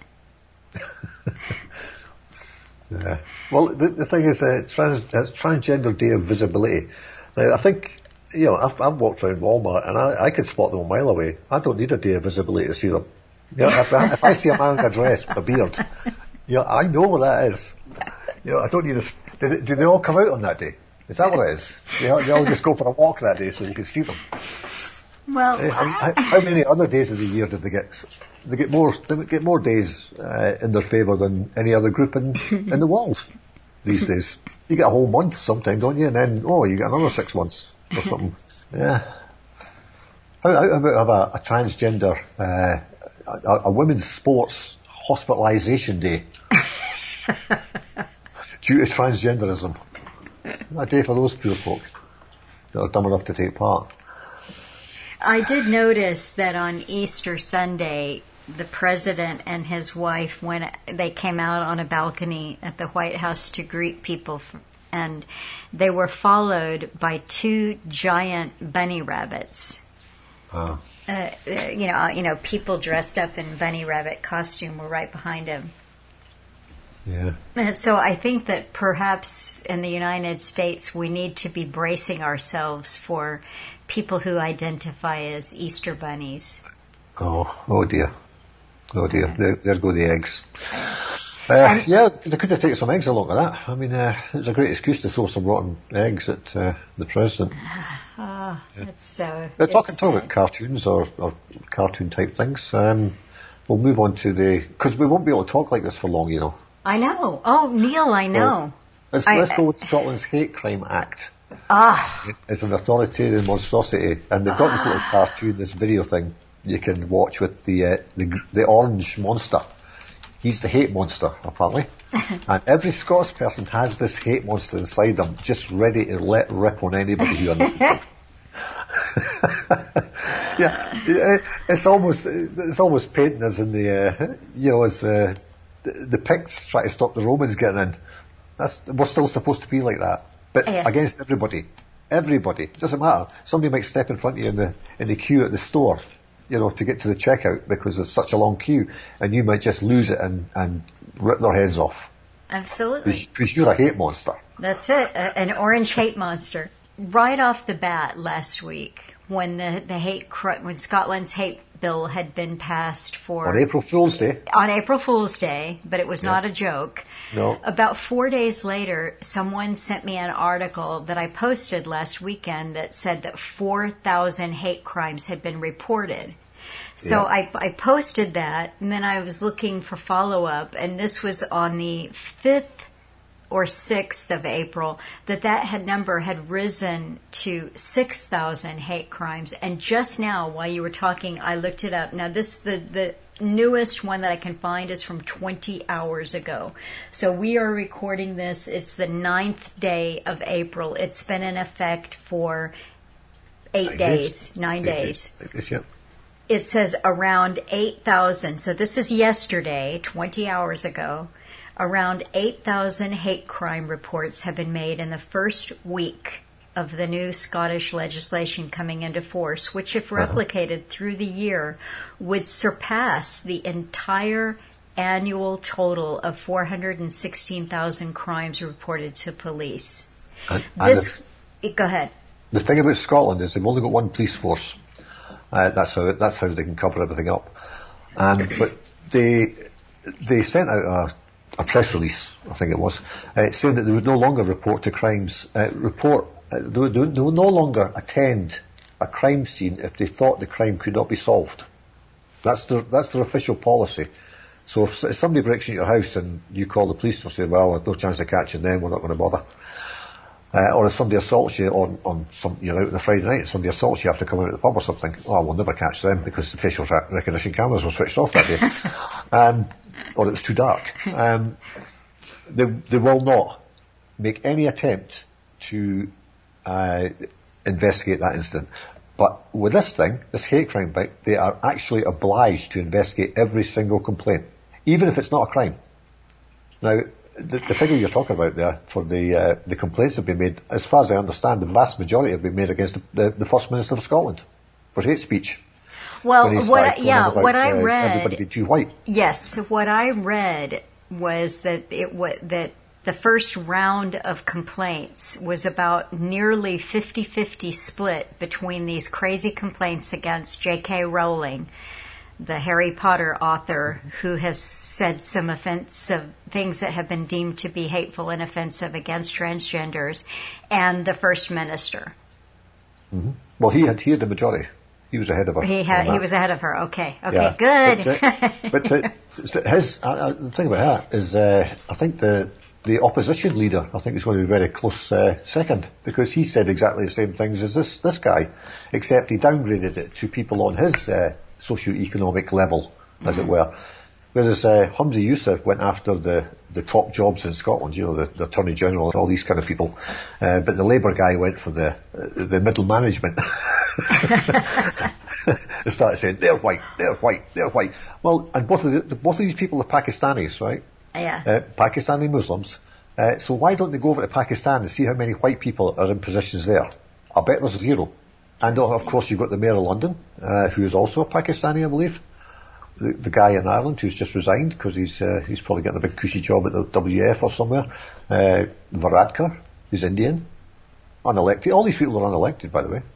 Speaker 2: Yeah. Well, the thing is, Transgender Day of Visibility. Now, I think, I've walked around Walmart and I can spot them a mile away. I don't need a day of visibility to see them. If I see a man in a dress with a beard, I know what that is. I don't need do they all come out on that day? Is that what it is? They all just go for a walk that day so you can see them.
Speaker 1: Well,
Speaker 2: how many other days of the year did they get? They get more days in their favour than any other group in the world these days. You get a whole month sometime, don't you? And then you get another 6 months or something. Yeah. How about have a transgender a women's sports hospitalisation day due to transgenderism? A day for those poor folk that are dumb enough to take part.
Speaker 1: I did notice that on Easter Sunday, the president and his wife, when they came out on a balcony at the White House to greet people, and they were followed by 2 giant bunny rabbits.
Speaker 2: Oh.
Speaker 1: People dressed up in bunny rabbit costume were right behind him.
Speaker 2: Yeah.
Speaker 1: And so I think that perhaps in the United States we need to be bracing ourselves for people who identify as Easter bunnies.
Speaker 2: Oh dear. There go the eggs. They could have taken some eggs along with that. I mean, it was a great excuse to throw some rotten eggs at the president.
Speaker 1: That's so...
Speaker 2: They're talking about cartoons or cartoon type things. We'll move on to because we won't be able to talk like this for long,
Speaker 1: I know. Oh, Neil, I know.
Speaker 2: Let's go with Scotland's Hate Crime Act. It's an authoritarian monstrosity, and they've got this little cartoon, this video thing you can watch with the orange monster. He's the hate monster, apparently. And every Scots person has this hate monster inside them, just ready to let rip on anybody who annoys them. It's almost painting us in the, as the Picts try to stop the Romans getting in. We're still supposed to be like that. But against everybody. Everybody. Doesn't matter. Somebody might step in front of you in the queue at the store, to get to the checkout because there's such a long queue, and you might just lose it and rip their heads off.
Speaker 1: Absolutely.
Speaker 2: Because you're a hate monster.
Speaker 1: That's it. An orange hate monster. Right off the bat last week, when when Scotland's hate bill had been passed
Speaker 2: on April Fool's Day.
Speaker 1: On April Fool's Day, but it was not a joke.
Speaker 2: No.
Speaker 1: About 4 days later, someone sent me an article that I posted last weekend that said that 4,000 hate crimes had been reported. So
Speaker 2: Yeah.
Speaker 1: I posted that, and then I was looking for follow-up, and this was on the 5th or 6th of April, that number had risen to 6,000 hate crimes. And just now, while you were talking, I looked it up. Now, the newest one that I can find is from 20 hours ago. So we are recording this. It's the 9th day of April. It's been in effect for 9 days.
Speaker 2: Yeah.
Speaker 1: It says around 8,000. So this is yesterday, 20 hours ago. Around 8,000 hate crime reports have been made in the first week of the new Scottish legislation coming into force, which, if replicated through the year, would surpass the entire annual total of 416,000 crimes reported to police. Go ahead.
Speaker 2: The thing about Scotland is they've only got one police force. That's how they can cover everything up. But they sent out a press release, I think it was, saying that they would no longer report to crimes. They would no longer attend a crime scene if they thought the crime could not be solved. That's their official policy. So if somebody breaks into your house and you call the police and say, well, there's no chance of catching them, we're not going to bother. Or if somebody assaults you you're out on a Friday night and somebody assaults you after coming out of the pub or something, we'll never catch them because the facial recognition cameras were switched off that day. Or it was too dark. They will not make any attempt to investigate that incident. But with this hate crime thing, they are actually obliged to investigate every single complaint, even if it's not a crime. Now, the figure you're talking about there for the complaints that have been made, as far as I understand, the vast majority have been made against the First Minister of Scotland for hate speech.
Speaker 1: Well, what I read,
Speaker 2: everybody be too white.
Speaker 1: Yes, what I read was that that the first round of complaints was about nearly 50-50 split between these crazy complaints against J.K. Rowling, the Harry Potter author, who has said some offensive things that have been deemed to be hateful and offensive against transgenders, and the First Minister.
Speaker 2: Mm-hmm. Well, he had the majority. He was ahead of her.
Speaker 1: He was ahead of her. Okay,
Speaker 2: yeah.
Speaker 1: Good.
Speaker 2: The thing about that is, I think the opposition leader, I think, is going to be very close second, because he said exactly the same things as this guy, except he downgraded it to people on his socio-economic level, as it were. Whereas Humza Yousaf went after the top jobs in Scotland, the Attorney General and all these kind of people, but the Labour guy went for the middle management. They started saying they're white. Well, and both of these people are Pakistanis, right?
Speaker 1: Yeah.
Speaker 2: Pakistani Muslims. So why don't they go over to Pakistan and see how many white people are in positions there? I bet there's zero. And of course you've got the Mayor of London, who is also a Pakistani, I believe. The guy in Ireland who's just resigned because he's probably getting a big cushy job at the WF or somewhere. Varadkar, who's Indian, unelected. All these people are unelected, by the way.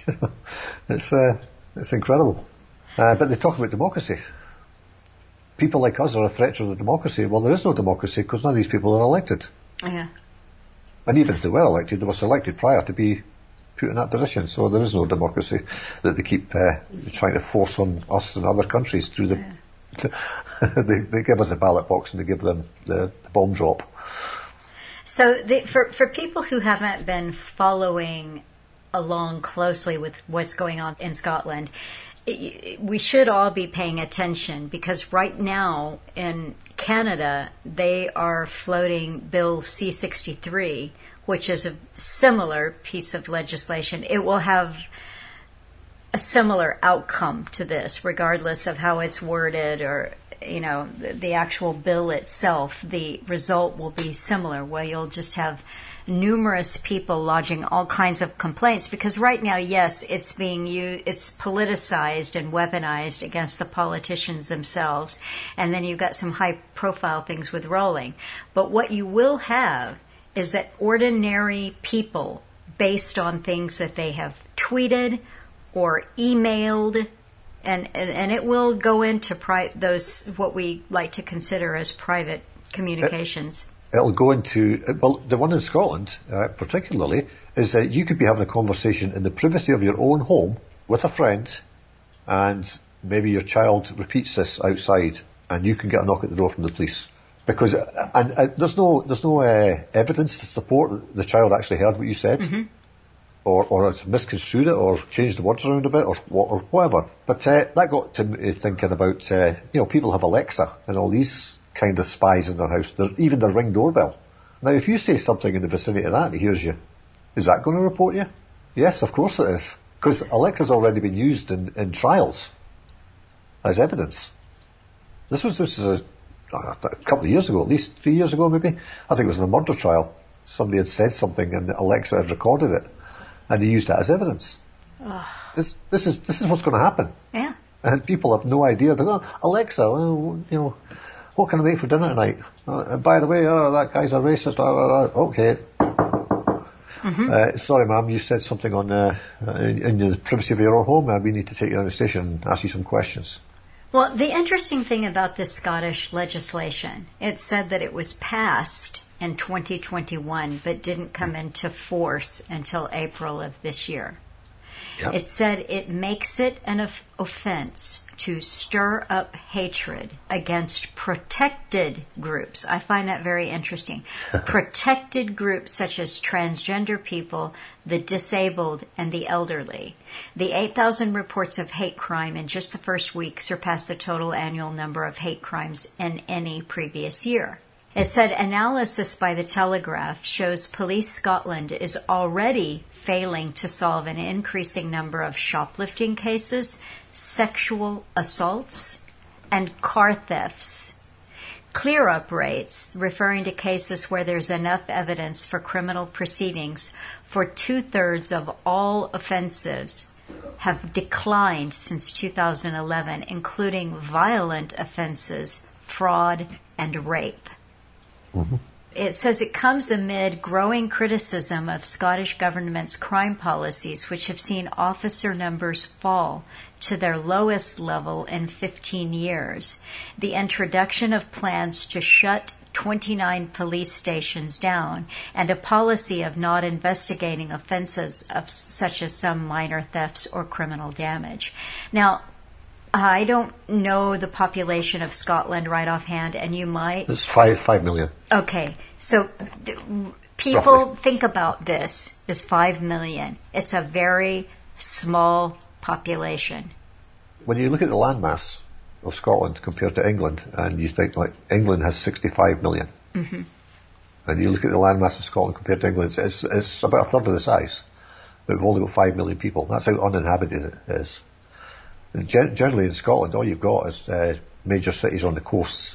Speaker 2: It's incredible. But they talk about democracy. People like us are a threat to the democracy. Well, there is no democracy because none of these people are elected.
Speaker 1: Yeah.
Speaker 2: And even if they were elected, they were selected prior to be put in that position. So there is no democracy that they keep trying to force on us and other countries through they give us a ballot box and they give them the bomb drop.
Speaker 1: So for people who haven't been following along closely with what's going on in Scotland, we should all be paying attention, because right now in Canada they are floating Bill C-63, which is a similar piece of legislation. It will have a similar outcome to this, regardless of how it's worded or, the actual bill itself. The result will be similar, where you'll just have numerous people lodging all kinds of complaints, because right now, yes, it's being used, it's politicized and weaponized against the politicians themselves. And then you've got some high profile things with Rowling. But what you will have is that ordinary people, based on things that they have tweeted or emailed, and it will go into those what we like to consider as private communications.
Speaker 2: It'll go into, well, the one in Scotland, particularly, is that you could be having a conversation in the privacy of your own home with a friend, and maybe your child repeats this outside and you can get a knock at the door from the police. Because, there's no evidence to support the child actually heard what you said. Or it's misconstrued it, or changed the words around a bit, or whatever. But that got to me thinking about, people have Alexa and all these kind of spies in their house. Even their Ring doorbell. Now, if you say something in the vicinity of that, and it hears you, is that going to report you? Yes, of course it is. Because Alexa's already been used in trials as evidence. This was a couple of years ago, at least 3 years ago maybe. I think it was in a murder trial. Somebody had said something and Alexa had recorded it. And they used that as evidence. This is what's going to happen.
Speaker 1: Yeah.
Speaker 2: And people have no idea. They go, Alexa, what can I make for dinner tonight? And by the way, that guy's a racist. Okay. Sorry, ma'am, you said something on in the privacy of your own home. We need to take you down the station and ask you some questions.
Speaker 1: Well, the interesting thing about this Scottish legislation, it said that it was passed in 2021, but didn't come into force until April of this year. Yep. It said it makes it an offense to stir up hatred against protected groups. I find that very interesting. Protected groups such as transgender people, the disabled, and the elderly. The 8,000 reports of hate crime in just the first week surpassed the total annual number of hate crimes in any previous year. It said analysis by the Telegraph shows Police Scotland is already failing to solve an increasing number of shoplifting cases, sexual assaults, and car thefts. Clear-up rates, referring to cases where there's enough evidence for criminal proceedings for 2/3 of all offenses, have declined since 2011, including violent offenses, fraud, and rape. Mm-hmm. It says it comes amid growing criticism of Scottish government's crime policies, which have seen officer numbers fall to their lowest level in 15 years. The introduction of plans to shut 29 police stations down, and a policy of not investigating offenses such as some minor thefts or criminal damage. Now, I don't know the population of Scotland right offhand, and you might.
Speaker 2: It's 5 million.
Speaker 1: Okay, so people roughly think about this as 5 million. It's a very small population.
Speaker 2: When you look at the landmass of Scotland compared to England, and you think like England has 65 million, mm-hmm. and you look at the landmass of Scotland compared to England, it's about a third of the size, but we've only got 5 million people. That's how uninhabited it is. Generally in Scotland, all you've got is major cities on the coast.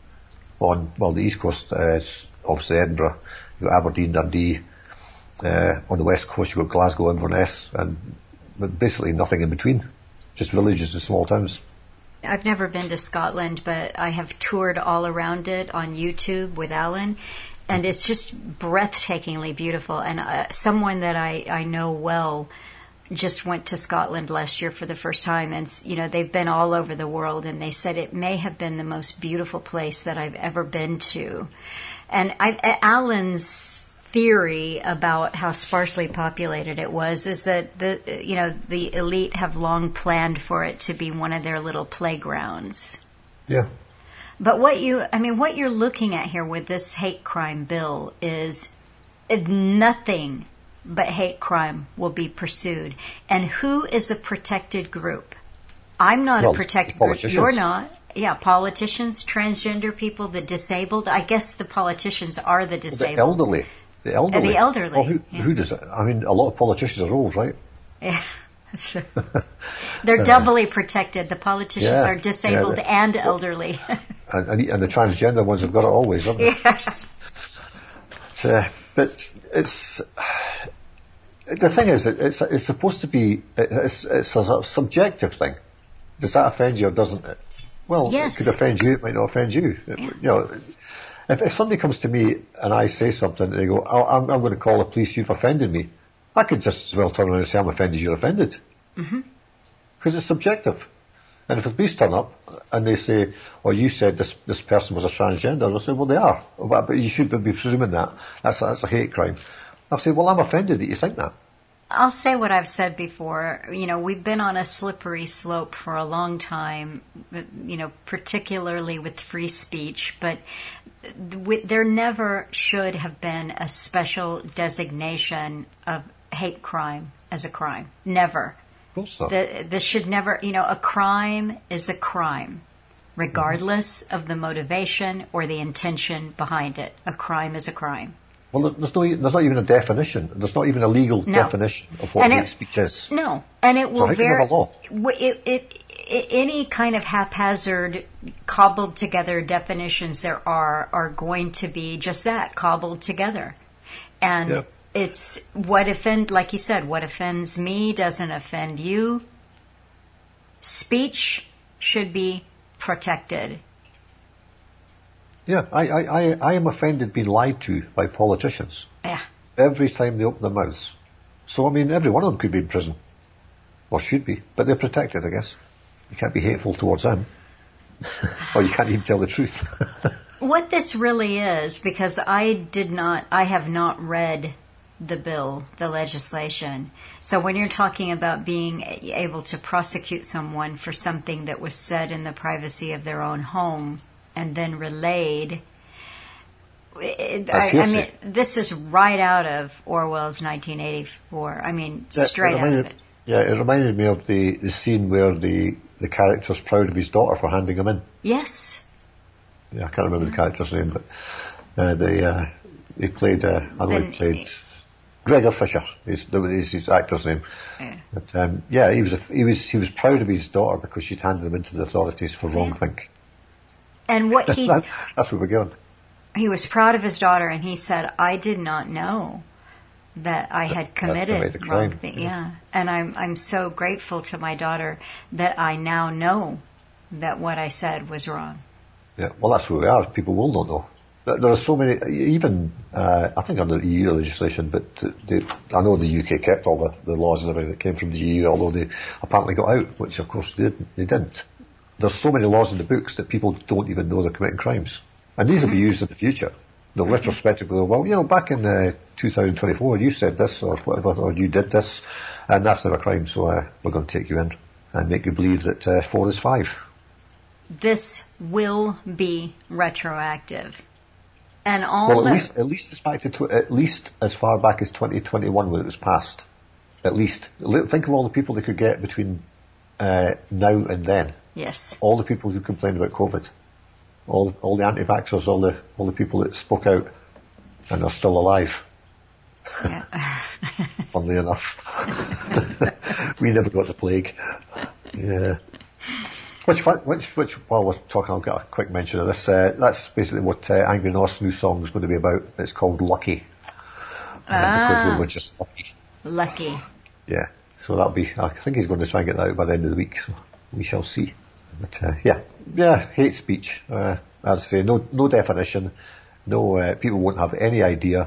Speaker 2: The east coast is obviously Edinburgh, you've got Aberdeen, Dundee. On the west coast, you've got Glasgow, Inverness, and basically nothing in between. Just villages and small towns.
Speaker 1: I've never been to Scotland, but I have toured all around it on YouTube with Alan, and it's just breathtakingly beautiful. And someone that I know well just went to Scotland last year for the first time, and they've been all over the world, and they said it may have been the most beautiful place that I've ever been to. And Alan's theory about how sparsely populated it was is that the elite have long planned for it to be one of their little playgrounds.
Speaker 2: Yeah.
Speaker 1: But what you're looking at here with this hate crime bill is nothing but hate crime will be pursued. And who is a protected group? I'm not a protected group. You're not. Yeah, politicians, transgender people, the disabled. I guess the politicians are the disabled.
Speaker 2: The elderly.
Speaker 1: The elderly.
Speaker 2: Well, who does it? I mean, a lot of politicians are old, right?
Speaker 1: Yeah. They're doubly protected. The politicians are disabled and elderly.
Speaker 2: and the transgender ones have got it always, haven't they? Yeah. But it's the thing is, it's supposed to be it's a subjective thing. Does that offend you or doesn't it? Well, yes. It could offend you. It might not offend you. Yeah. If somebody comes to me and I say something, and they go, I'm going to call the police. You've offended me. I could just as well turn around and say, I'm offended. You're offended. Mm-hmm. Because it's subjective. And if the police turn up and they say, you said this person was a transgender, I'll say, well, they are. But you shouldn't be presuming that. That's a hate crime. I'll say, well, I'm offended that you think that.
Speaker 1: I'll say what I've said before. We've been on a slippery slope for a long time, particularly with free speech, but there never should have been a special designation of hate crime as a crime. Never.
Speaker 2: Of course not.
Speaker 1: This should never, a crime is a crime, regardless of the motivation or the intention behind it. A crime is a crime.
Speaker 2: Well, there's not even a definition. There's not even a legal definition of what hate speech is.
Speaker 1: No, and it will
Speaker 2: so vary. Have a law?
Speaker 1: Any kind of haphazard, cobbled together definitions there are going to be just that, cobbled together. And it's like you said, what offends me doesn't offend you. Speech should be protected.
Speaker 2: Yeah, I am offended being lied to by politicians.
Speaker 1: Yeah.
Speaker 2: Every time they open their mouths. So, I mean, every one of them could be in prison. Or should be. But they're protected, I guess. You can't be hateful towards them. Or you can't even tell the truth.
Speaker 1: What this really is, because I have not read the bill, the legislation. So when you're talking about being able to prosecute someone for something that was said in the privacy of their own home, and then relayed. I mean, this is right out of Orwell's 1984. I mean, straight out of it.
Speaker 2: Yeah, it reminded me of the scene where the character's proud of his daughter for handing him in.
Speaker 1: Yes.
Speaker 2: Yeah, I can't remember the character's name, but he played Gregor Fisher. Is his actor's name.
Speaker 1: Yeah.
Speaker 2: But he was proud of his daughter because she'd handed him into the authorities for wrongthink.
Speaker 1: And what
Speaker 2: that's where we're going.
Speaker 1: He was proud of his daughter, and he said, "I did not know that I had committed wrongthing." Yeah, and I'm so grateful to my daughter that I now know that what I said was wrong.
Speaker 2: Yeah, well, that's where we are. People will not know. There are so many, even I think under EU legislation, but I know the UK kept all the laws and everything that came from the EU, although they apparently got out, which of course they didn't. There's so many laws in the books that people don't even know they're committing crimes. And these will be used in the future. They'll retrospectively go, well, back in 2024 you said this or whatever, or you did this, and that's not a crime, so we're going to take you in and make you believe that 4 is 5.
Speaker 1: This will be retroactive. And
Speaker 2: at least as far back as 2021 when it was passed. At least. Think of all the people they could get between now and then.
Speaker 1: Yes.
Speaker 2: All the people who complained about COVID, all the anti-vaxxers, all the people that spoke out and are still alive.
Speaker 1: Yeah.
Speaker 2: Funnily enough, we never got the plague. Yeah. Which while we're talking, I'll get a quick mention of this. That's basically what Angry North's new song is going to be about. It's called Lucky. Because we were just lucky.
Speaker 1: Lucky.
Speaker 2: Yeah. So I think he's going to try and get that out by the end of the week. So we shall see. But hate speech. As I say, no definition. No, people won't have any idea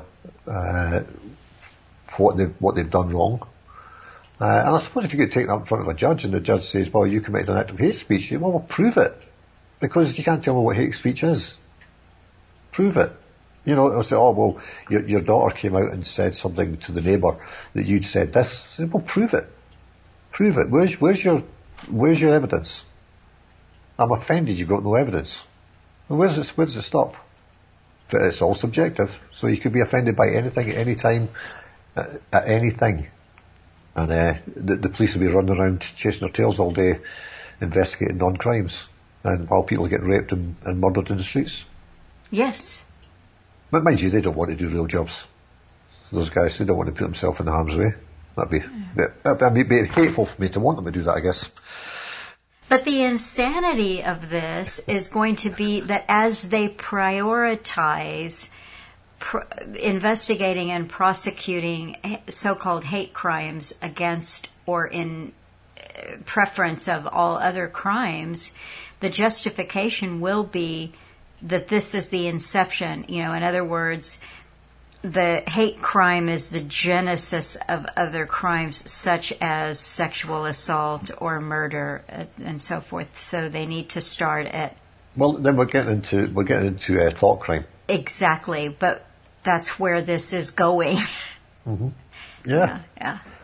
Speaker 2: what they've done wrong. And I suppose if you could take that in front of a judge and the judge says, well, you committed an act of hate speech, well, prove it. Because you can't tell me what hate speech is. Prove it. It'll say, oh, well, your daughter came out and said something to the neighbour that you'd said this. I say, well, prove it. Prove it. Where's your evidence? I'm offended you've got no evidence. Well, where does it stop? But it's all subjective. So you could be offended by anything at any time, at anything. And the police will be running around chasing their tails all day, investigating non-crimes, and while people get raped and murdered in the streets.
Speaker 1: Yes.
Speaker 2: But mind you, they don't want to do real jobs. Those guys, they don't want to put themselves in harm's way. That'd be hateful for me to want them to do that, I guess.
Speaker 1: But the insanity of this is going to be that as they prioritize investigating and prosecuting so-called hate crimes against or in preference of all other crimes, the justification will be that this is the inception. In other words, the hate crime is the genesis of other crimes such as sexual assault or murder and so forth. So they need to start at...
Speaker 2: Well, then we're getting into thought crime.
Speaker 1: Exactly, but that's where this is going.
Speaker 2: Mm-hmm. Yeah.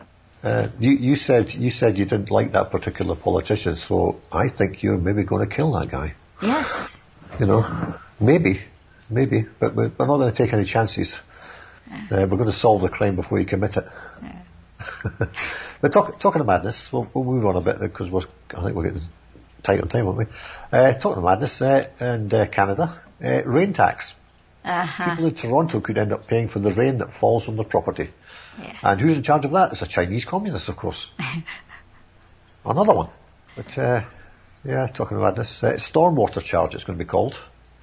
Speaker 2: You said you didn't like that particular politician, so I think you're maybe going to kill that guy.
Speaker 1: Yes.
Speaker 2: You know, maybe, but we're not going to take any chances. We're going to solve the crime before you commit it.
Speaker 1: Yeah.
Speaker 2: But talking of madness, we'll move on a bit because I think we're getting tight on time, aren't we? Talking of madness, and Canada, rain tax.
Speaker 1: Uh-huh.
Speaker 2: People in Toronto could end up paying for the rain that falls on their property.
Speaker 1: Yeah.
Speaker 2: And who's in charge of that? It's a Chinese communist, of course. Another one. But, yeah, talking about this, stormwater charge it's going to be called.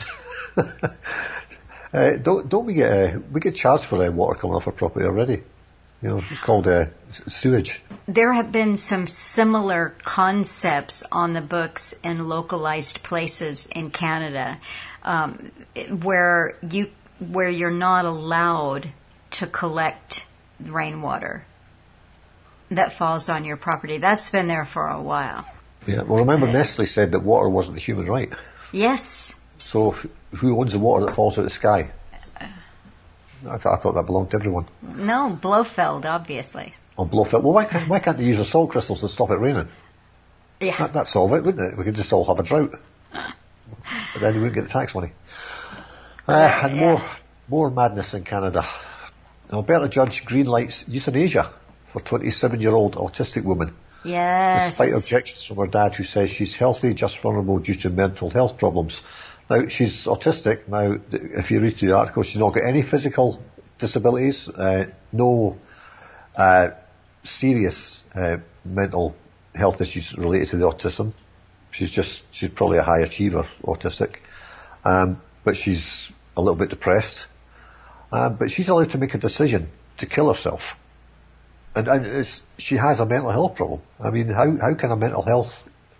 Speaker 2: Don't we get charged for water coming off our property already? You know, it's called sewage.
Speaker 1: There have been some similar concepts on the books in localized places in Canada, where you're not allowed to collect rainwater that falls on your property. That's been there for a while.
Speaker 2: Yeah, well, remember Nestle said that water wasn't a human right.
Speaker 1: Yes.
Speaker 2: So who owns the water that falls out of the sky? I thought that belonged to everyone.
Speaker 1: No, Blofeld, obviously.
Speaker 2: On Blofeld. Well, why can't they use the salt crystals to stop it raining?
Speaker 1: Yeah.
Speaker 2: That'd solve it, wouldn't it? We could just all have a drought. But then we wouldn't get the tax money. And more madness in Canada. Alberta judge greenlights euthanasia for 27-year-old autistic woman.
Speaker 1: Yes.
Speaker 2: Despite objections from her dad, who says she's healthy, just vulnerable due to mental health problems. Now, she's autistic. Now, if you read through the article, she's not got any physical disabilities, no serious mental health issues related to the autism. She's probably a high achiever, autistic. But she's a little bit depressed. But she's allowed to make a decision to kill herself. And she has a mental health problem. I mean, how can a mental health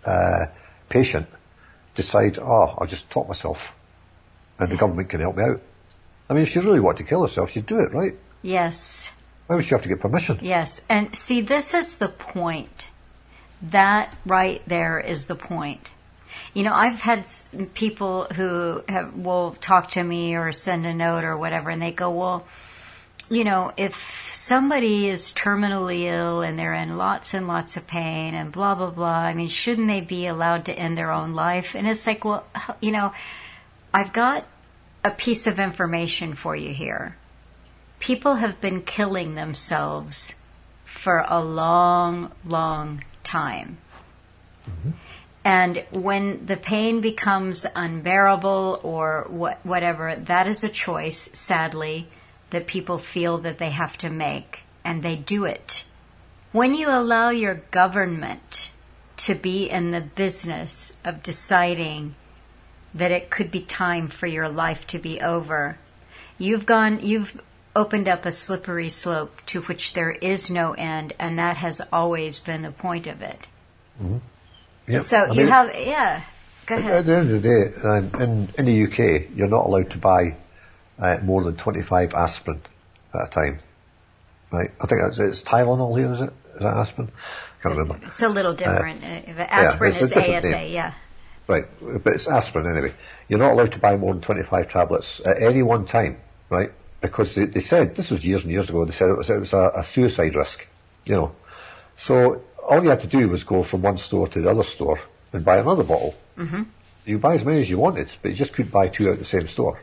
Speaker 2: patient decide, I'll just talk myself and the government can help me out? I mean, if she really wanted to kill herself, she'd do it, right?
Speaker 1: Yes.
Speaker 2: Why would she have to get permission?
Speaker 1: Yes. And see, this is the point. That right there is the point. You know, I've had people who will talk to me or send a note or whatever, and they go, well, you know, if somebody is terminally ill and they're in lots and lots of pain and blah, blah, blah, I mean, shouldn't they be allowed to end their own life? And it's like, well, you know, I've got a piece of information for you here. People have been killing themselves for a long, long time. Mm-hmm. And when the pain becomes unbearable or whatever, that is a choice, sadly, that people feel that they have to make, and they do it. When you allow your government to be in the business of deciding that it could be time for your life to be over, you've opened up a slippery slope to which there is no end, and that has always been the point of it.
Speaker 2: Mm-hmm. Yep.
Speaker 1: So go ahead.
Speaker 2: At the end of the day, in the UK, you're not allowed to buy more than 25 aspirin at a time. Right? I think it's Tylenol here, is it? Is that aspirin? I can't remember.
Speaker 1: It's a little different. Aspirin is ASA, name. Yeah.
Speaker 2: Right, but it's aspirin anyway. You're not allowed to buy more than 25 tablets at any one time, right? Because they said, this was years and years ago, they said it was a suicide risk, you know. So all you had to do was go from one store to the other store and buy another bottle. Mm-hmm. You buy as many as you wanted, but you just couldn't buy two out of the same store.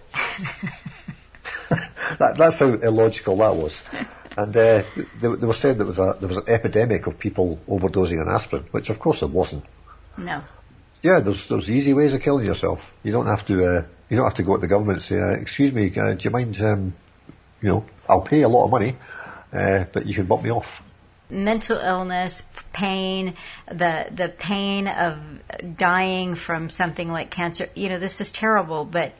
Speaker 2: That's how illogical that was. And they were saying there was an epidemic of people overdosing on aspirin, which of course there wasn't.
Speaker 1: No.
Speaker 2: Yeah, there's easy ways of killing yourself. You don't have to go to the government and say, excuse me, do you mind? I'll pay a lot of money, but you can bump me off.
Speaker 1: Mental illness, pain, the pain of dying from something like cancer. You know, this is terrible, but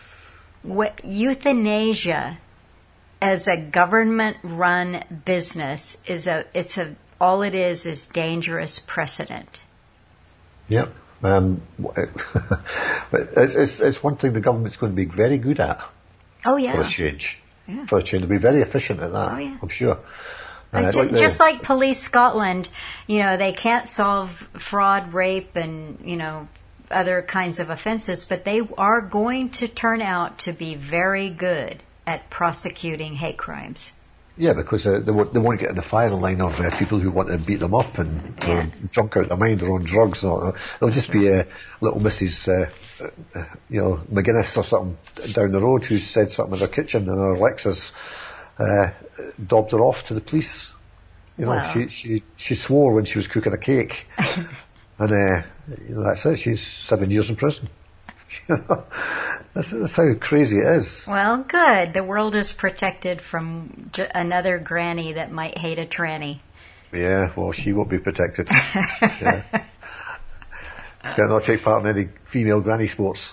Speaker 1: euthanasia as a government-run business all it is dangerous precedent.
Speaker 2: Yep. But it's one thing the government's going to be very good at.
Speaker 1: Oh yeah.
Speaker 2: For a change. Yeah. For a change, they'll be very efficient at that.
Speaker 1: Oh yeah.
Speaker 2: I'm sure.
Speaker 1: Just like Police Scotland, you know, they can't solve fraud, rape, and, you know, other kinds of offenses, but they are going to turn out to be very good at prosecuting hate crimes.
Speaker 2: Yeah, because they won't get in the firing line of people who want to beat them up and
Speaker 1: Yeah.
Speaker 2: drunk out their mind or on drugs. Or, it'll just be little Mrs. McGuinness or something down the road who said something in her kitchen and her Lexus dobbed her off to the police.
Speaker 1: Wow.
Speaker 2: She swore when she was cooking a cake, and that's it. She's 7 years in prison. That's how crazy it is.
Speaker 1: Well, good. The world is protected from another granny that might hate a tranny.
Speaker 2: Yeah, well, she won't be protected. Yeah. Better not take part in any female granny sports.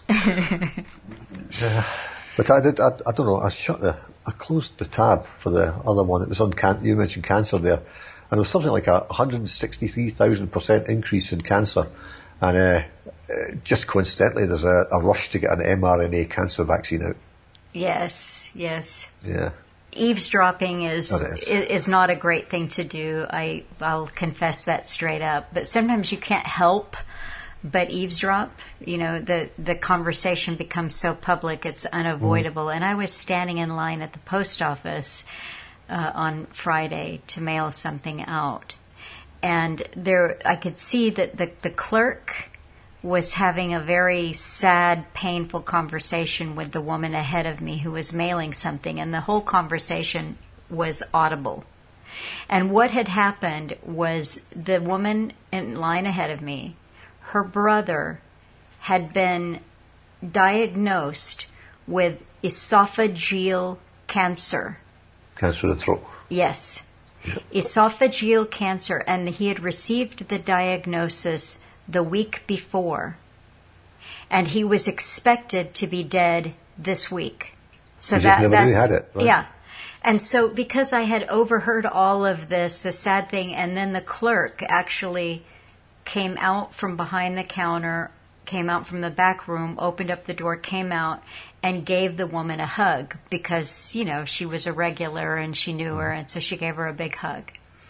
Speaker 2: But I don't know, I closed the tab for the other one. It was on you mentioned cancer there. And it was something like 163,000% increase in cancer. And just coincidentally, there's a rush to get an mRNA cancer vaccine out.
Speaker 1: Yes.
Speaker 2: Yeah.
Speaker 1: Eavesdropping is not a great thing to do. I'll confess that straight up. But sometimes you can't help but eavesdrop. The conversation becomes so public, it's unavoidable. And I was standing in line at the post office on Friday to mail something out. And I could see that the clerk was having a very sad, painful conversation with the woman ahead of me who was mailing something, and the whole conversation was audible. And what had happened was the woman in line ahead of me, her brother had been diagnosed with esophageal cancer.
Speaker 2: Cancer of the throat.
Speaker 1: Yes. Esophageal cancer, and he had received the diagnosis the week before, and he was expected to be dead this week. So
Speaker 2: you just never really had it, right?
Speaker 1: Yeah. And so because I had overheard all of this, the sad thing, and then the clerk actually came out from behind the counter, came out from the back room, opened up the door, came out, and gave the woman a hug because, she was a regular and she knew her, and so she gave her a big hug.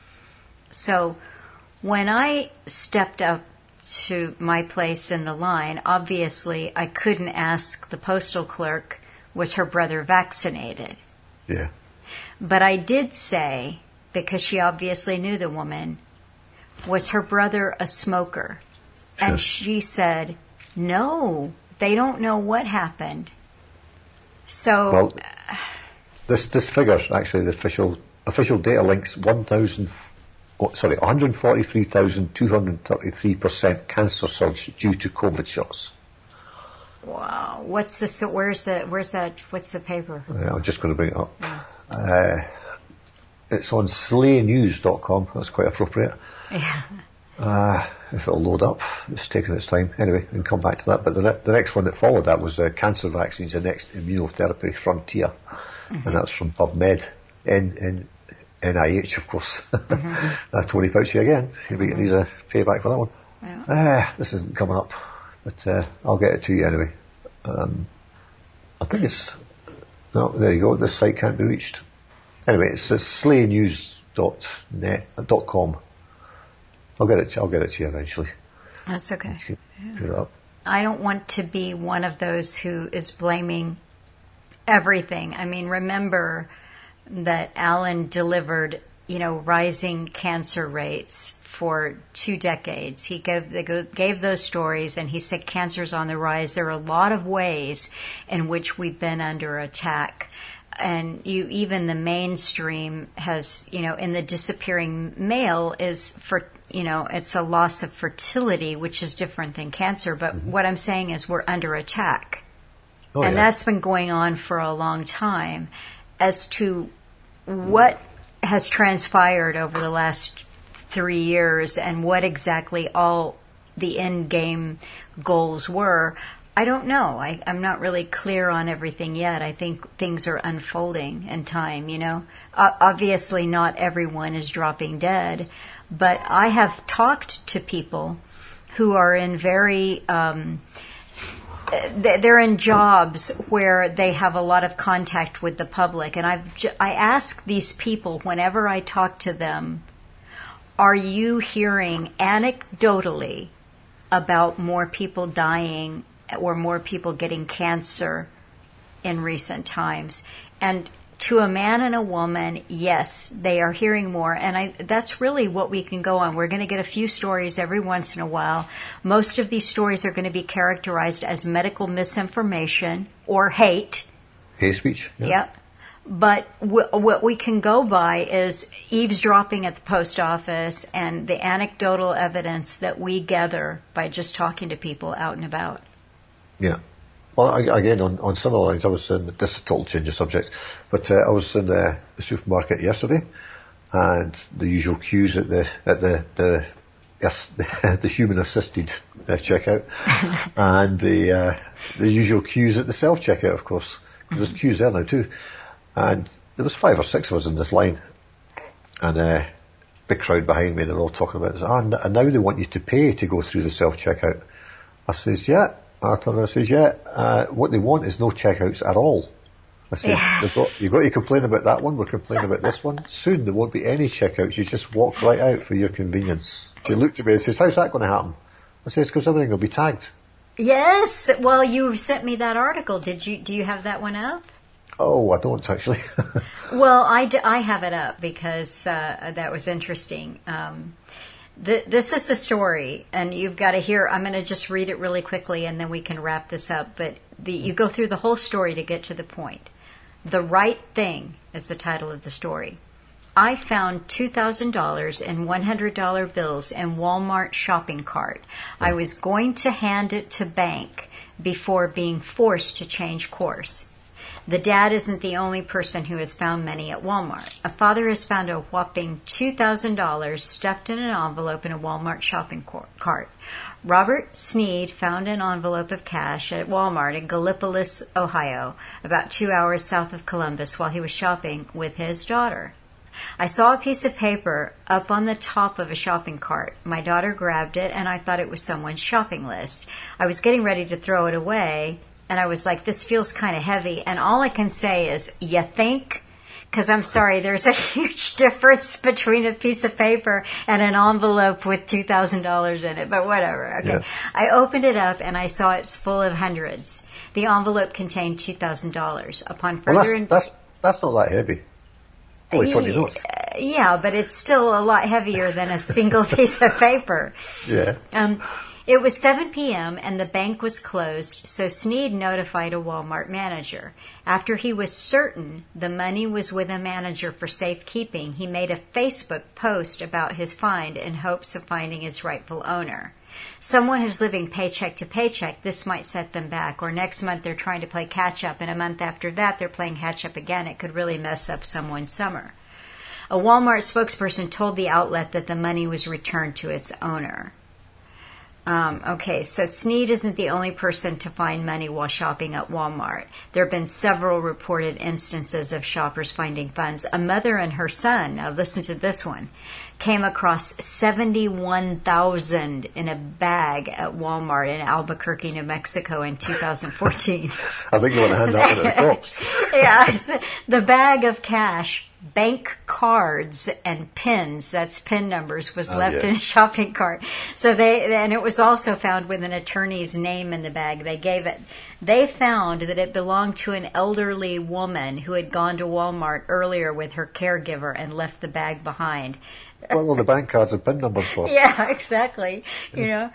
Speaker 1: So when I stepped up to my place in the line, obviously I couldn't ask the postal clerk, was her brother vaccinated?
Speaker 2: Yeah.
Speaker 1: But I did say, because she obviously knew the woman, was her brother a smoker?
Speaker 2: Sure.
Speaker 1: And she said, no, they don't know what happened. So,
Speaker 2: well, this figure, actually, the official data links 143,233% cancer surge due to COVID shots.
Speaker 1: wow, what's the paper?
Speaker 2: I'm just going to bring it up. It's on slaynews.com. That's quite appropriate.
Speaker 1: Yeah.
Speaker 2: If it'll load up, it's taking its time. Anyway, we can come back to that. But the next one that followed that was cancer vaccines, the next immunotherapy frontier. Mm-hmm. And that's from PubMed, NIH, of course. Mm-hmm. Tony Fauci again. He'll be getting his payback for that one. Yeah. This isn't coming up, but I'll get it to you anyway. I think no, there you go. This site can't be reached. Anyway, it's slaynews.com. I'll get it to you eventually.
Speaker 1: That's okay.
Speaker 2: Put it up.
Speaker 1: I don't want to be one of those who is blaming everything. I mean, remember that Alan delivered, rising cancer rates for 2 decades. He gave those stories, and he said cancer's on the rise. There are a lot of ways in which we've been under attack. And even the mainstream has, in the disappearing male is it's a loss of fertility, which is different than cancer. But what I'm saying is we're under attack. And that's been going on for a long time. As to what has transpired over the last 3 years and what exactly all the end game goals were, I don't know. I'm not really clear on everything yet. I think things are unfolding in time, Obviously not everyone is dropping dead, but I have talked to people who are in they're in jobs where they have a lot of contact with the public. And I ask these people whenever I talk to them, are you hearing anecdotally about more people dying or more people getting cancer in recent times? And to a man and a woman, yes, they are hearing more. And that's really what we can go on. We're going to get a few stories every once in a while. Most of these stories are going to be characterized as medical misinformation or hate.
Speaker 2: Hate speech. Yeah.
Speaker 1: Yep. But what we can go by is eavesdropping at the post office and the anecdotal evidence that we gather by just talking to people out and about.
Speaker 2: Yeah. Well, again, on similar lines, I was in, this is a total change of subject, but I was in the supermarket yesterday, and the usual queues at the human assisted checkout, and the usual queues at the self checkout, of course. There's queues there now too. And there was 5 or 6 of us in this line, and big crowd behind me, and they're all talking about this. And now they want you to pay to go through the self-checkout. I says, yeah. I turned around and says, yeah. What they want is no checkouts at all. I said, you've got to complain about that one, we're complaining about this one. Soon there won't be any checkouts, you just walk right out for your convenience. She looked at me and says, how's that going to happen? I says, because everything will be tagged.
Speaker 1: Yes, well, you sent me that article. Do you have that one up?
Speaker 2: Oh, I don't actually.
Speaker 1: Well, I have it up because that was interesting. This is a story, and you've got to hear. I'm going to just read it really quickly, and then we can wrap this up. But you go through the whole story to get to the point. The Right Thing is the title of the story. I found $2,000 in $100 bills in Walmart shopping cart. I was going to hand it to bank before being forced to change course. The dad isn't the only person who has found money at Walmart. A father has found a whopping $2,000 stuffed in an envelope in a Walmart shopping cart. Robert Sneed found an envelope of cash at Walmart in Gallipolis, Ohio, about 2 hours south of Columbus, while he was shopping with his daughter. I saw a piece of paper up on the top of a shopping cart. My daughter grabbed it, and I thought it was someone's shopping list. I was getting ready to throw it away, and I was like, this feels kind of heavy. And all I can say is, you think? Because I'm sorry, there's a huge difference between a piece of paper and an envelope with $2,000 in it. But whatever. Okay. Yeah. I opened it up, and I saw it's full of hundreds. The envelope contained $2,000. Upon further...
Speaker 2: Well, that's not that heavy. Only 20 notes.
Speaker 1: Yeah, but it's still a lot heavier than a single piece of paper.
Speaker 2: Yeah.
Speaker 1: It was 7 p.m. and the bank was closed, so Sneed notified a Walmart manager. After he was certain the money was with a manager for safekeeping, he made a Facebook post about his find in hopes of finding its rightful owner. Someone who's living paycheck to paycheck, this might set them back. Or next month they're trying to play catch-up, and a month after that they're playing catch-up again. It could really mess up someone's summer. A Walmart spokesperson told the outlet that the money was returned to its owner. Okay, so Sneed isn't the only person to find money while shopping at Walmart. There have been several reported instances of shoppers finding funds. A mother and her son, now listen to this one, came across $71,000 in a bag at Walmart in Albuquerque, New Mexico in 2014.
Speaker 2: I think you want to hand that to the cops.
Speaker 1: Yeah, it's the bag of cash, bank cards, and pins, that's pin numbers, was left in a shopping cart. So and it was also found with an attorney's name in the bag. They found that it belonged to an elderly woman who had gone to Walmart earlier with her caregiver and left the bag behind.
Speaker 2: Well, the bank cards and pin numbers for.
Speaker 1: Yeah, exactly. You know.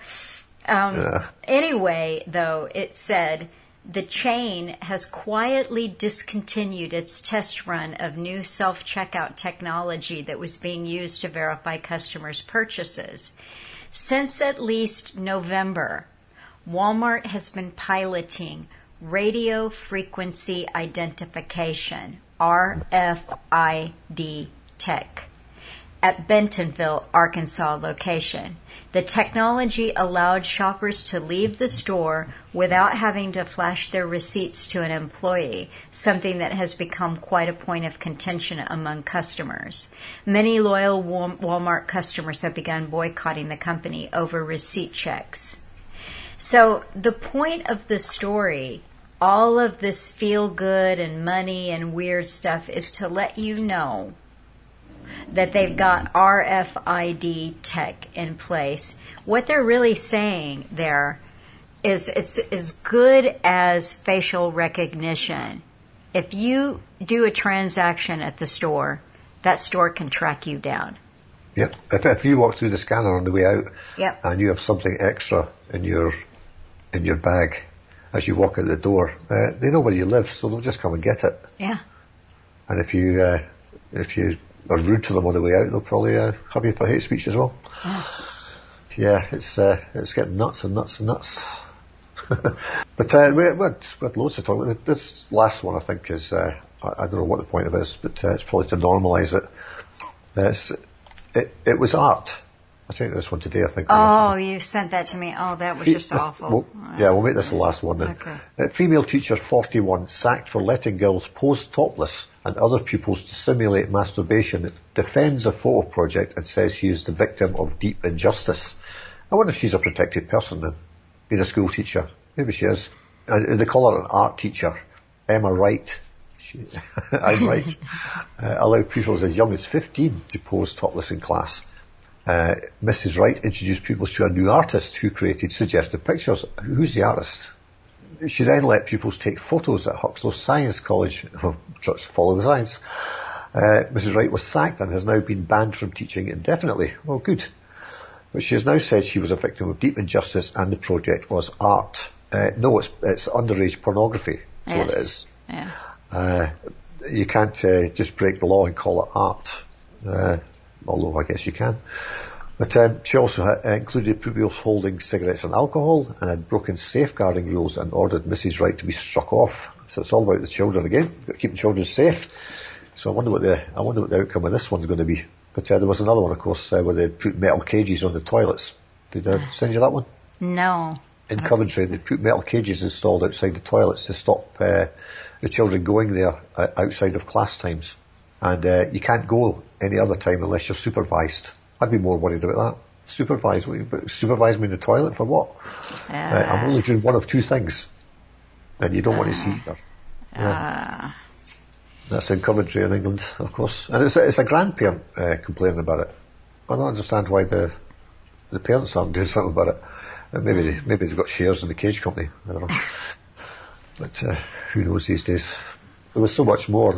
Speaker 1: Anyway, though, it said the chain has quietly discontinued its test run of new self-checkout technology that was being used to verify customers' purchases. Since at least November, Walmart has been piloting radio frequency identification, RFID tech, at Bentonville, Arkansas location. The technology allowed shoppers to leave the store without having to flash their receipts to an employee, something that has become quite a point of contention among customers. Many loyal Walmart customers have begun boycotting the company over receipt checks. So the point of the story, all of this feel-good and money and weird stuff, is to let you know that they've got RFID tech in place. What they're really saying there is it's as good as facial recognition. If you do a transaction at the store, that store can track you down.
Speaker 2: Yep. If you walk through the scanner on the way out,
Speaker 1: Yep.
Speaker 2: and you have something extra in your bag as you walk out the door, they know where you live, so they'll just come and get it.
Speaker 1: Yeah.
Speaker 2: And if you are rude to them on the way out, they'll probably have you for hate speech as well. Yeah, it's getting nuts and nuts and nuts. But we had loads to talk about. This last one, I think, is I don't know what the point of it is, but it's probably to normalise it. It was art. I think this one today, I think.
Speaker 1: Oh, you sent that to me. Oh, that was just awful.
Speaker 2: We'll make this the last one then.
Speaker 1: Okay.
Speaker 2: Female teacher 41 sacked for letting girls pose topless and other pupils to simulate masturbation, defends a photo project and says she is the victim of deep injustice. I wonder if she's a protected person then, being a school teacher. Maybe she is. And they call her an art teacher. Emma Wright. I'm right. Allowed pupils as young as 15 to pose topless in class. Mrs. Wright introduced pupils to a new artist who created suggestive pictures. Who's the artist? She then let pupils take photos at Huxley Science College. Follow the science. Mrs. Wright was sacked and has now been banned from teaching indefinitely. Well, good. But she has now said she was a victim of deep injustice and the project was art. No, it's underage pornography. That's what it is.
Speaker 1: Yeah.
Speaker 2: You can't just break the law and call it art. Although I guess you can. But she also included pupils holding cigarettes and alcohol and had broken safeguarding rules and ordered Mrs. Wright to be struck off. So it's all about the children again. Got to keep the children safe. So I wonder what the outcome of this one's going to be. But there was another one, of course, where they put metal cages on the toilets. Did I send you that one?
Speaker 1: No.
Speaker 2: In Coventry, they put metal cages installed outside the toilets to stop the children going there outside of class times. And you can't go any other time unless you're supervised. I'd be more worried about that. Supervise me in the toilet for what? I'm only doing one of two things. And you don't want to see either. Yeah. That's in Coventry in England, of course. And it's a grandparent complaining about it. I don't understand why the parents aren't doing something about it. Maybe they've got shares in the cage company. I don't know. But who knows these days? There was so much more.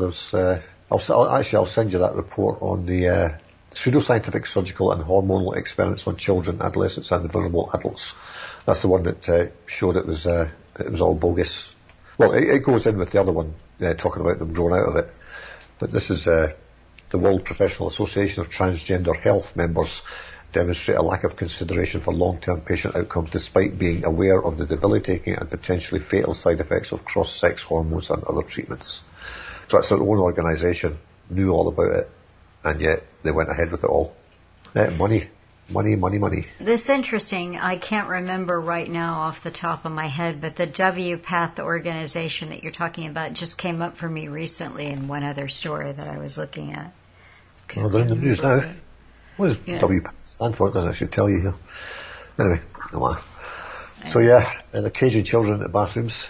Speaker 2: I'll send you that report on the pseudoscientific surgical and hormonal experiments on children, adolescents and vulnerable adults. That's the one that showed it was all bogus. Well, it goes in with the other one, talking about them growing out of it. But this is the World Professional Association of Transgender Health members demonstrate a lack of consideration for long-term patient outcomes despite being aware of the debilitating and potentially fatal side effects of cross-sex hormones and other treatments. So that's their own organisation, knew all about it, and yet they went ahead with it all. Money.
Speaker 1: This is interesting. I can't remember right now off the top of my head, but the WPATH organization that you're talking about just came up for me recently in one other story that I was looking at.
Speaker 2: Well, they're in the news now. What does WPATH stand for? It doesn't actually tell you here. Anyway, no matter. So they're caging children in the bathrooms.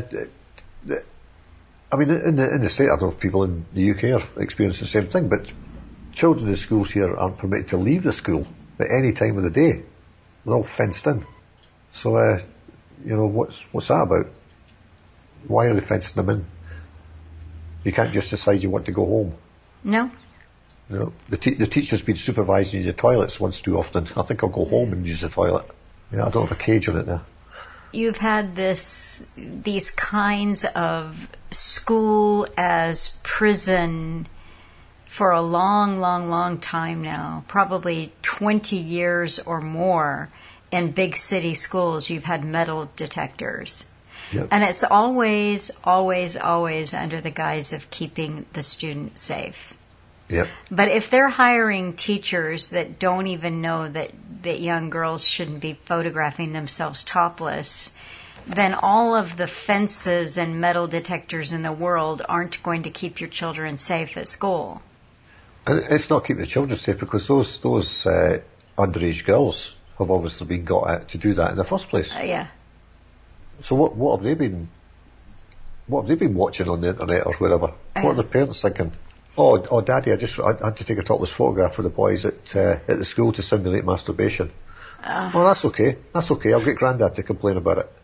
Speaker 2: I mean, in the state, I don't know if people in the UK are experiencing the same thing, but children in schools here aren't permitted to leave the school at any time of the day. They're all fenced in. So, what's that about? Why are they fencing them in? You can't just decide you want to go home.
Speaker 1: No.
Speaker 2: No. The teacher's been supervising your toilets once too often. I think I'll go home and use the toilet. Yeah, I don't have a cage on it there.
Speaker 1: You've had these kinds of school as prison for a long, long, long time now, probably 20 years or more. In big city schools, you've had metal detectors.
Speaker 2: Yep.
Speaker 1: And it's always, always, always under the guise of keeping the student safe.
Speaker 2: Yep.
Speaker 1: But if they're hiring teachers that don't even know that young girls shouldn't be photographing themselves topless, then all of the fences and metal detectors in the world aren't going to keep your children safe at school.
Speaker 2: And it's not keeping the children safe because those underage girls have obviously been got at to do that in the first place.
Speaker 1: Yeah.
Speaker 2: So what have they been watching on the internet or wherever? What are the parents thinking? Oh, Daddy, I had to take a topless photograph for the boys at the school to simulate masturbation. Well, that's okay. I'll get Grandad to complain about it.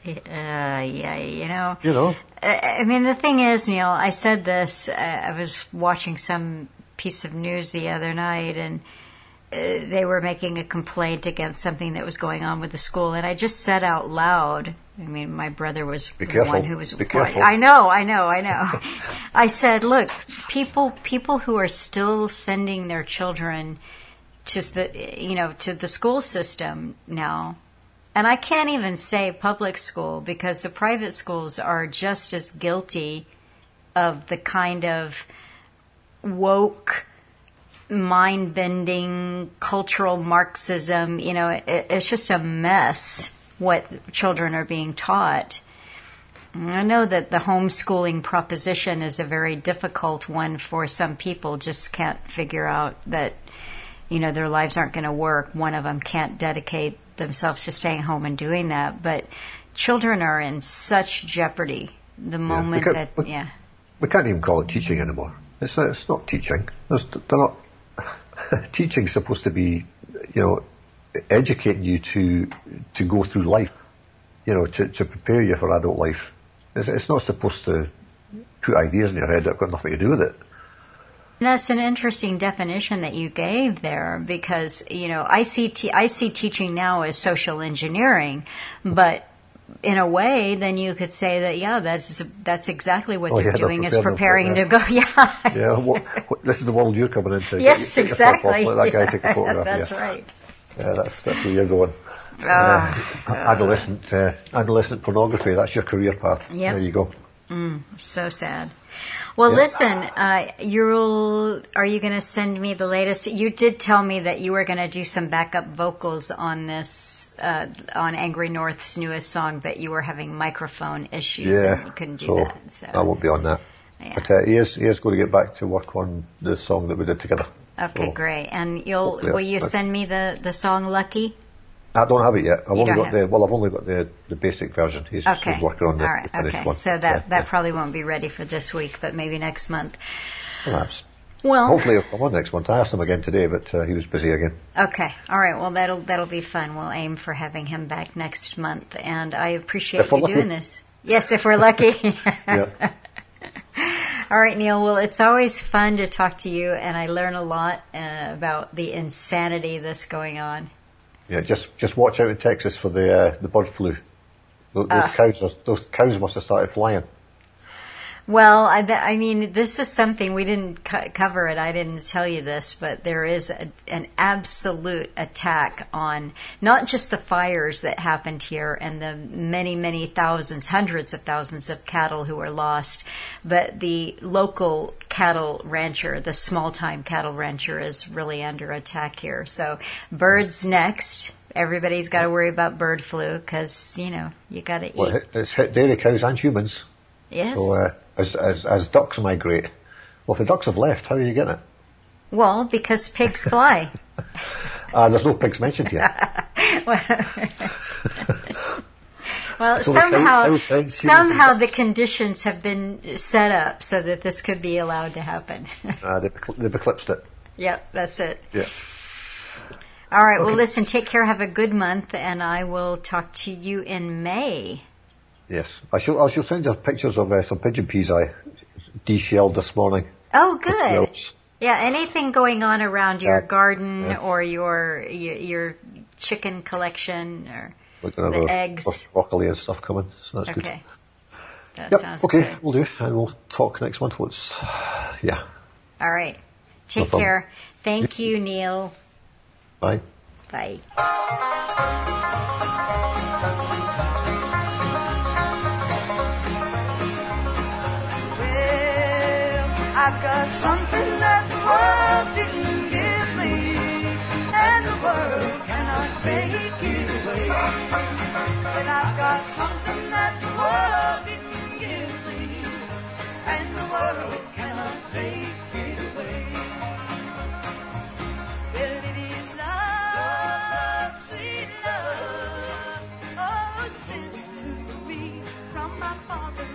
Speaker 1: Yeah, you know.
Speaker 2: You know?
Speaker 1: I mean, the thing is, Neil, I said this, I was watching some piece of news the other night, and they were making a complaint against something that was going on with the school, and I just said out loud, I mean, my brother was
Speaker 2: Be
Speaker 1: the
Speaker 2: careful.
Speaker 1: one who was...
Speaker 2: Be careful.
Speaker 1: I know. I said, look, people who are still sending their children to the school system now, and I can't even say public school, because the private schools are just as guilty of the kind of woke, mind-bending cultural Marxism. You know, it's just a mess what children are being taught. And I know that the homeschooling proposition is a very difficult one for some people, just can't figure out that, you know, their lives aren't going to work. One of them can't dedicate themselves to staying home and doing that. But children are in such jeopardy the moment
Speaker 2: we can't even call it teaching anymore. It's not teaching. They're not. Teaching's supposed to be, you know, educating you to go through life, you know, to prepare you for adult life. It's not supposed to put ideas in your head that have got nothing to do with it.
Speaker 1: That's an interesting definition that you gave there, because, you know, I see teaching now as social engineering, but in a way, then you could say that, yeah, that's exactly what they're doing, is preparing to go. Yeah.
Speaker 2: Yeah. This is the world you're coming into.
Speaker 1: Yes, exactly.
Speaker 2: Let that guy take a photograph.
Speaker 1: That's right.
Speaker 2: Yeah, that's where you're going. Adolescent pornography. That's your career path.
Speaker 1: Yep.
Speaker 2: There you go.
Speaker 1: So sad. Well, listen, are you going to send me the latest? You did tell me that you were going to do some backup vocals on this, on Angry North's newest song, but you were having microphone issues and you couldn't do that. So
Speaker 2: I won't be on that.
Speaker 1: Yeah.
Speaker 2: But he is going to get back to work on the song that we did together.
Speaker 1: Okay,
Speaker 2: so,
Speaker 1: great. And will you send me the song Lucky?
Speaker 2: I don't have it yet. I've only got
Speaker 1: have
Speaker 2: I've only got the basic version. He's working on the finished one.
Speaker 1: So that probably won't be ready for this week, but maybe next month.
Speaker 2: Perhaps.
Speaker 1: Well,
Speaker 2: hopefully he'll come on next month. I asked him again today, but he was busy again.
Speaker 1: Okay. All right. Well, that'll be fun. We'll aim for having him back next month, and I appreciate you doing this. Yes, if we're lucky.
Speaker 2: Yeah.
Speaker 1: All right, Neil. Well, it's always fun to talk to you, and I learn a lot about the insanity that's going on.
Speaker 2: Yeah, just watch out in Texas for the bird flu. Those cows must have started flying.
Speaker 1: Well, I mean, this is something we didn't cover it. I didn't tell you this, but there is an absolute attack on not just the fires that happened here and the many, many thousands, hundreds of thousands of cattle who were lost, but the local cattle rancher, the small-time cattle rancher, is really under attack here. So birds next. Everybody's got to worry about bird flu because, you know, you got to eat.
Speaker 2: Well, it's hit dairy cows and humans.
Speaker 1: Yes.
Speaker 2: So as ducks migrate, well, if the ducks have left, how are you getting it?
Speaker 1: Well, because pigs fly.
Speaker 2: There's no pigs mentioned here.
Speaker 1: Well, so somehow the conditions have been set up so that this could be allowed to happen.
Speaker 2: They've eclipsed it.
Speaker 1: Yep, that's it.
Speaker 2: Yeah.
Speaker 1: All right. Okay. Well, listen, take care. Have a good month, and I will talk to you in May.
Speaker 2: Yes. I shall send you pictures of some pigeon peas I de-shelled this morning.
Speaker 1: Oh, good. Yeah, anything going on around your garden or your chicken collection or the eggs.
Speaker 2: Broccoli and stuff coming, so that's good.
Speaker 1: Okay. That sounds good.
Speaker 2: Okay, we'll do. And we'll talk next month. All
Speaker 1: right. Take care. Thank you, Neil.
Speaker 2: Bye.
Speaker 1: Bye.
Speaker 3: I've got something that the world didn't give me, and the world cannot take it away. And I've got something that the world didn't give me, and the world cannot take it away. Well, it is love, sweet love, oh, sent to me from my Father.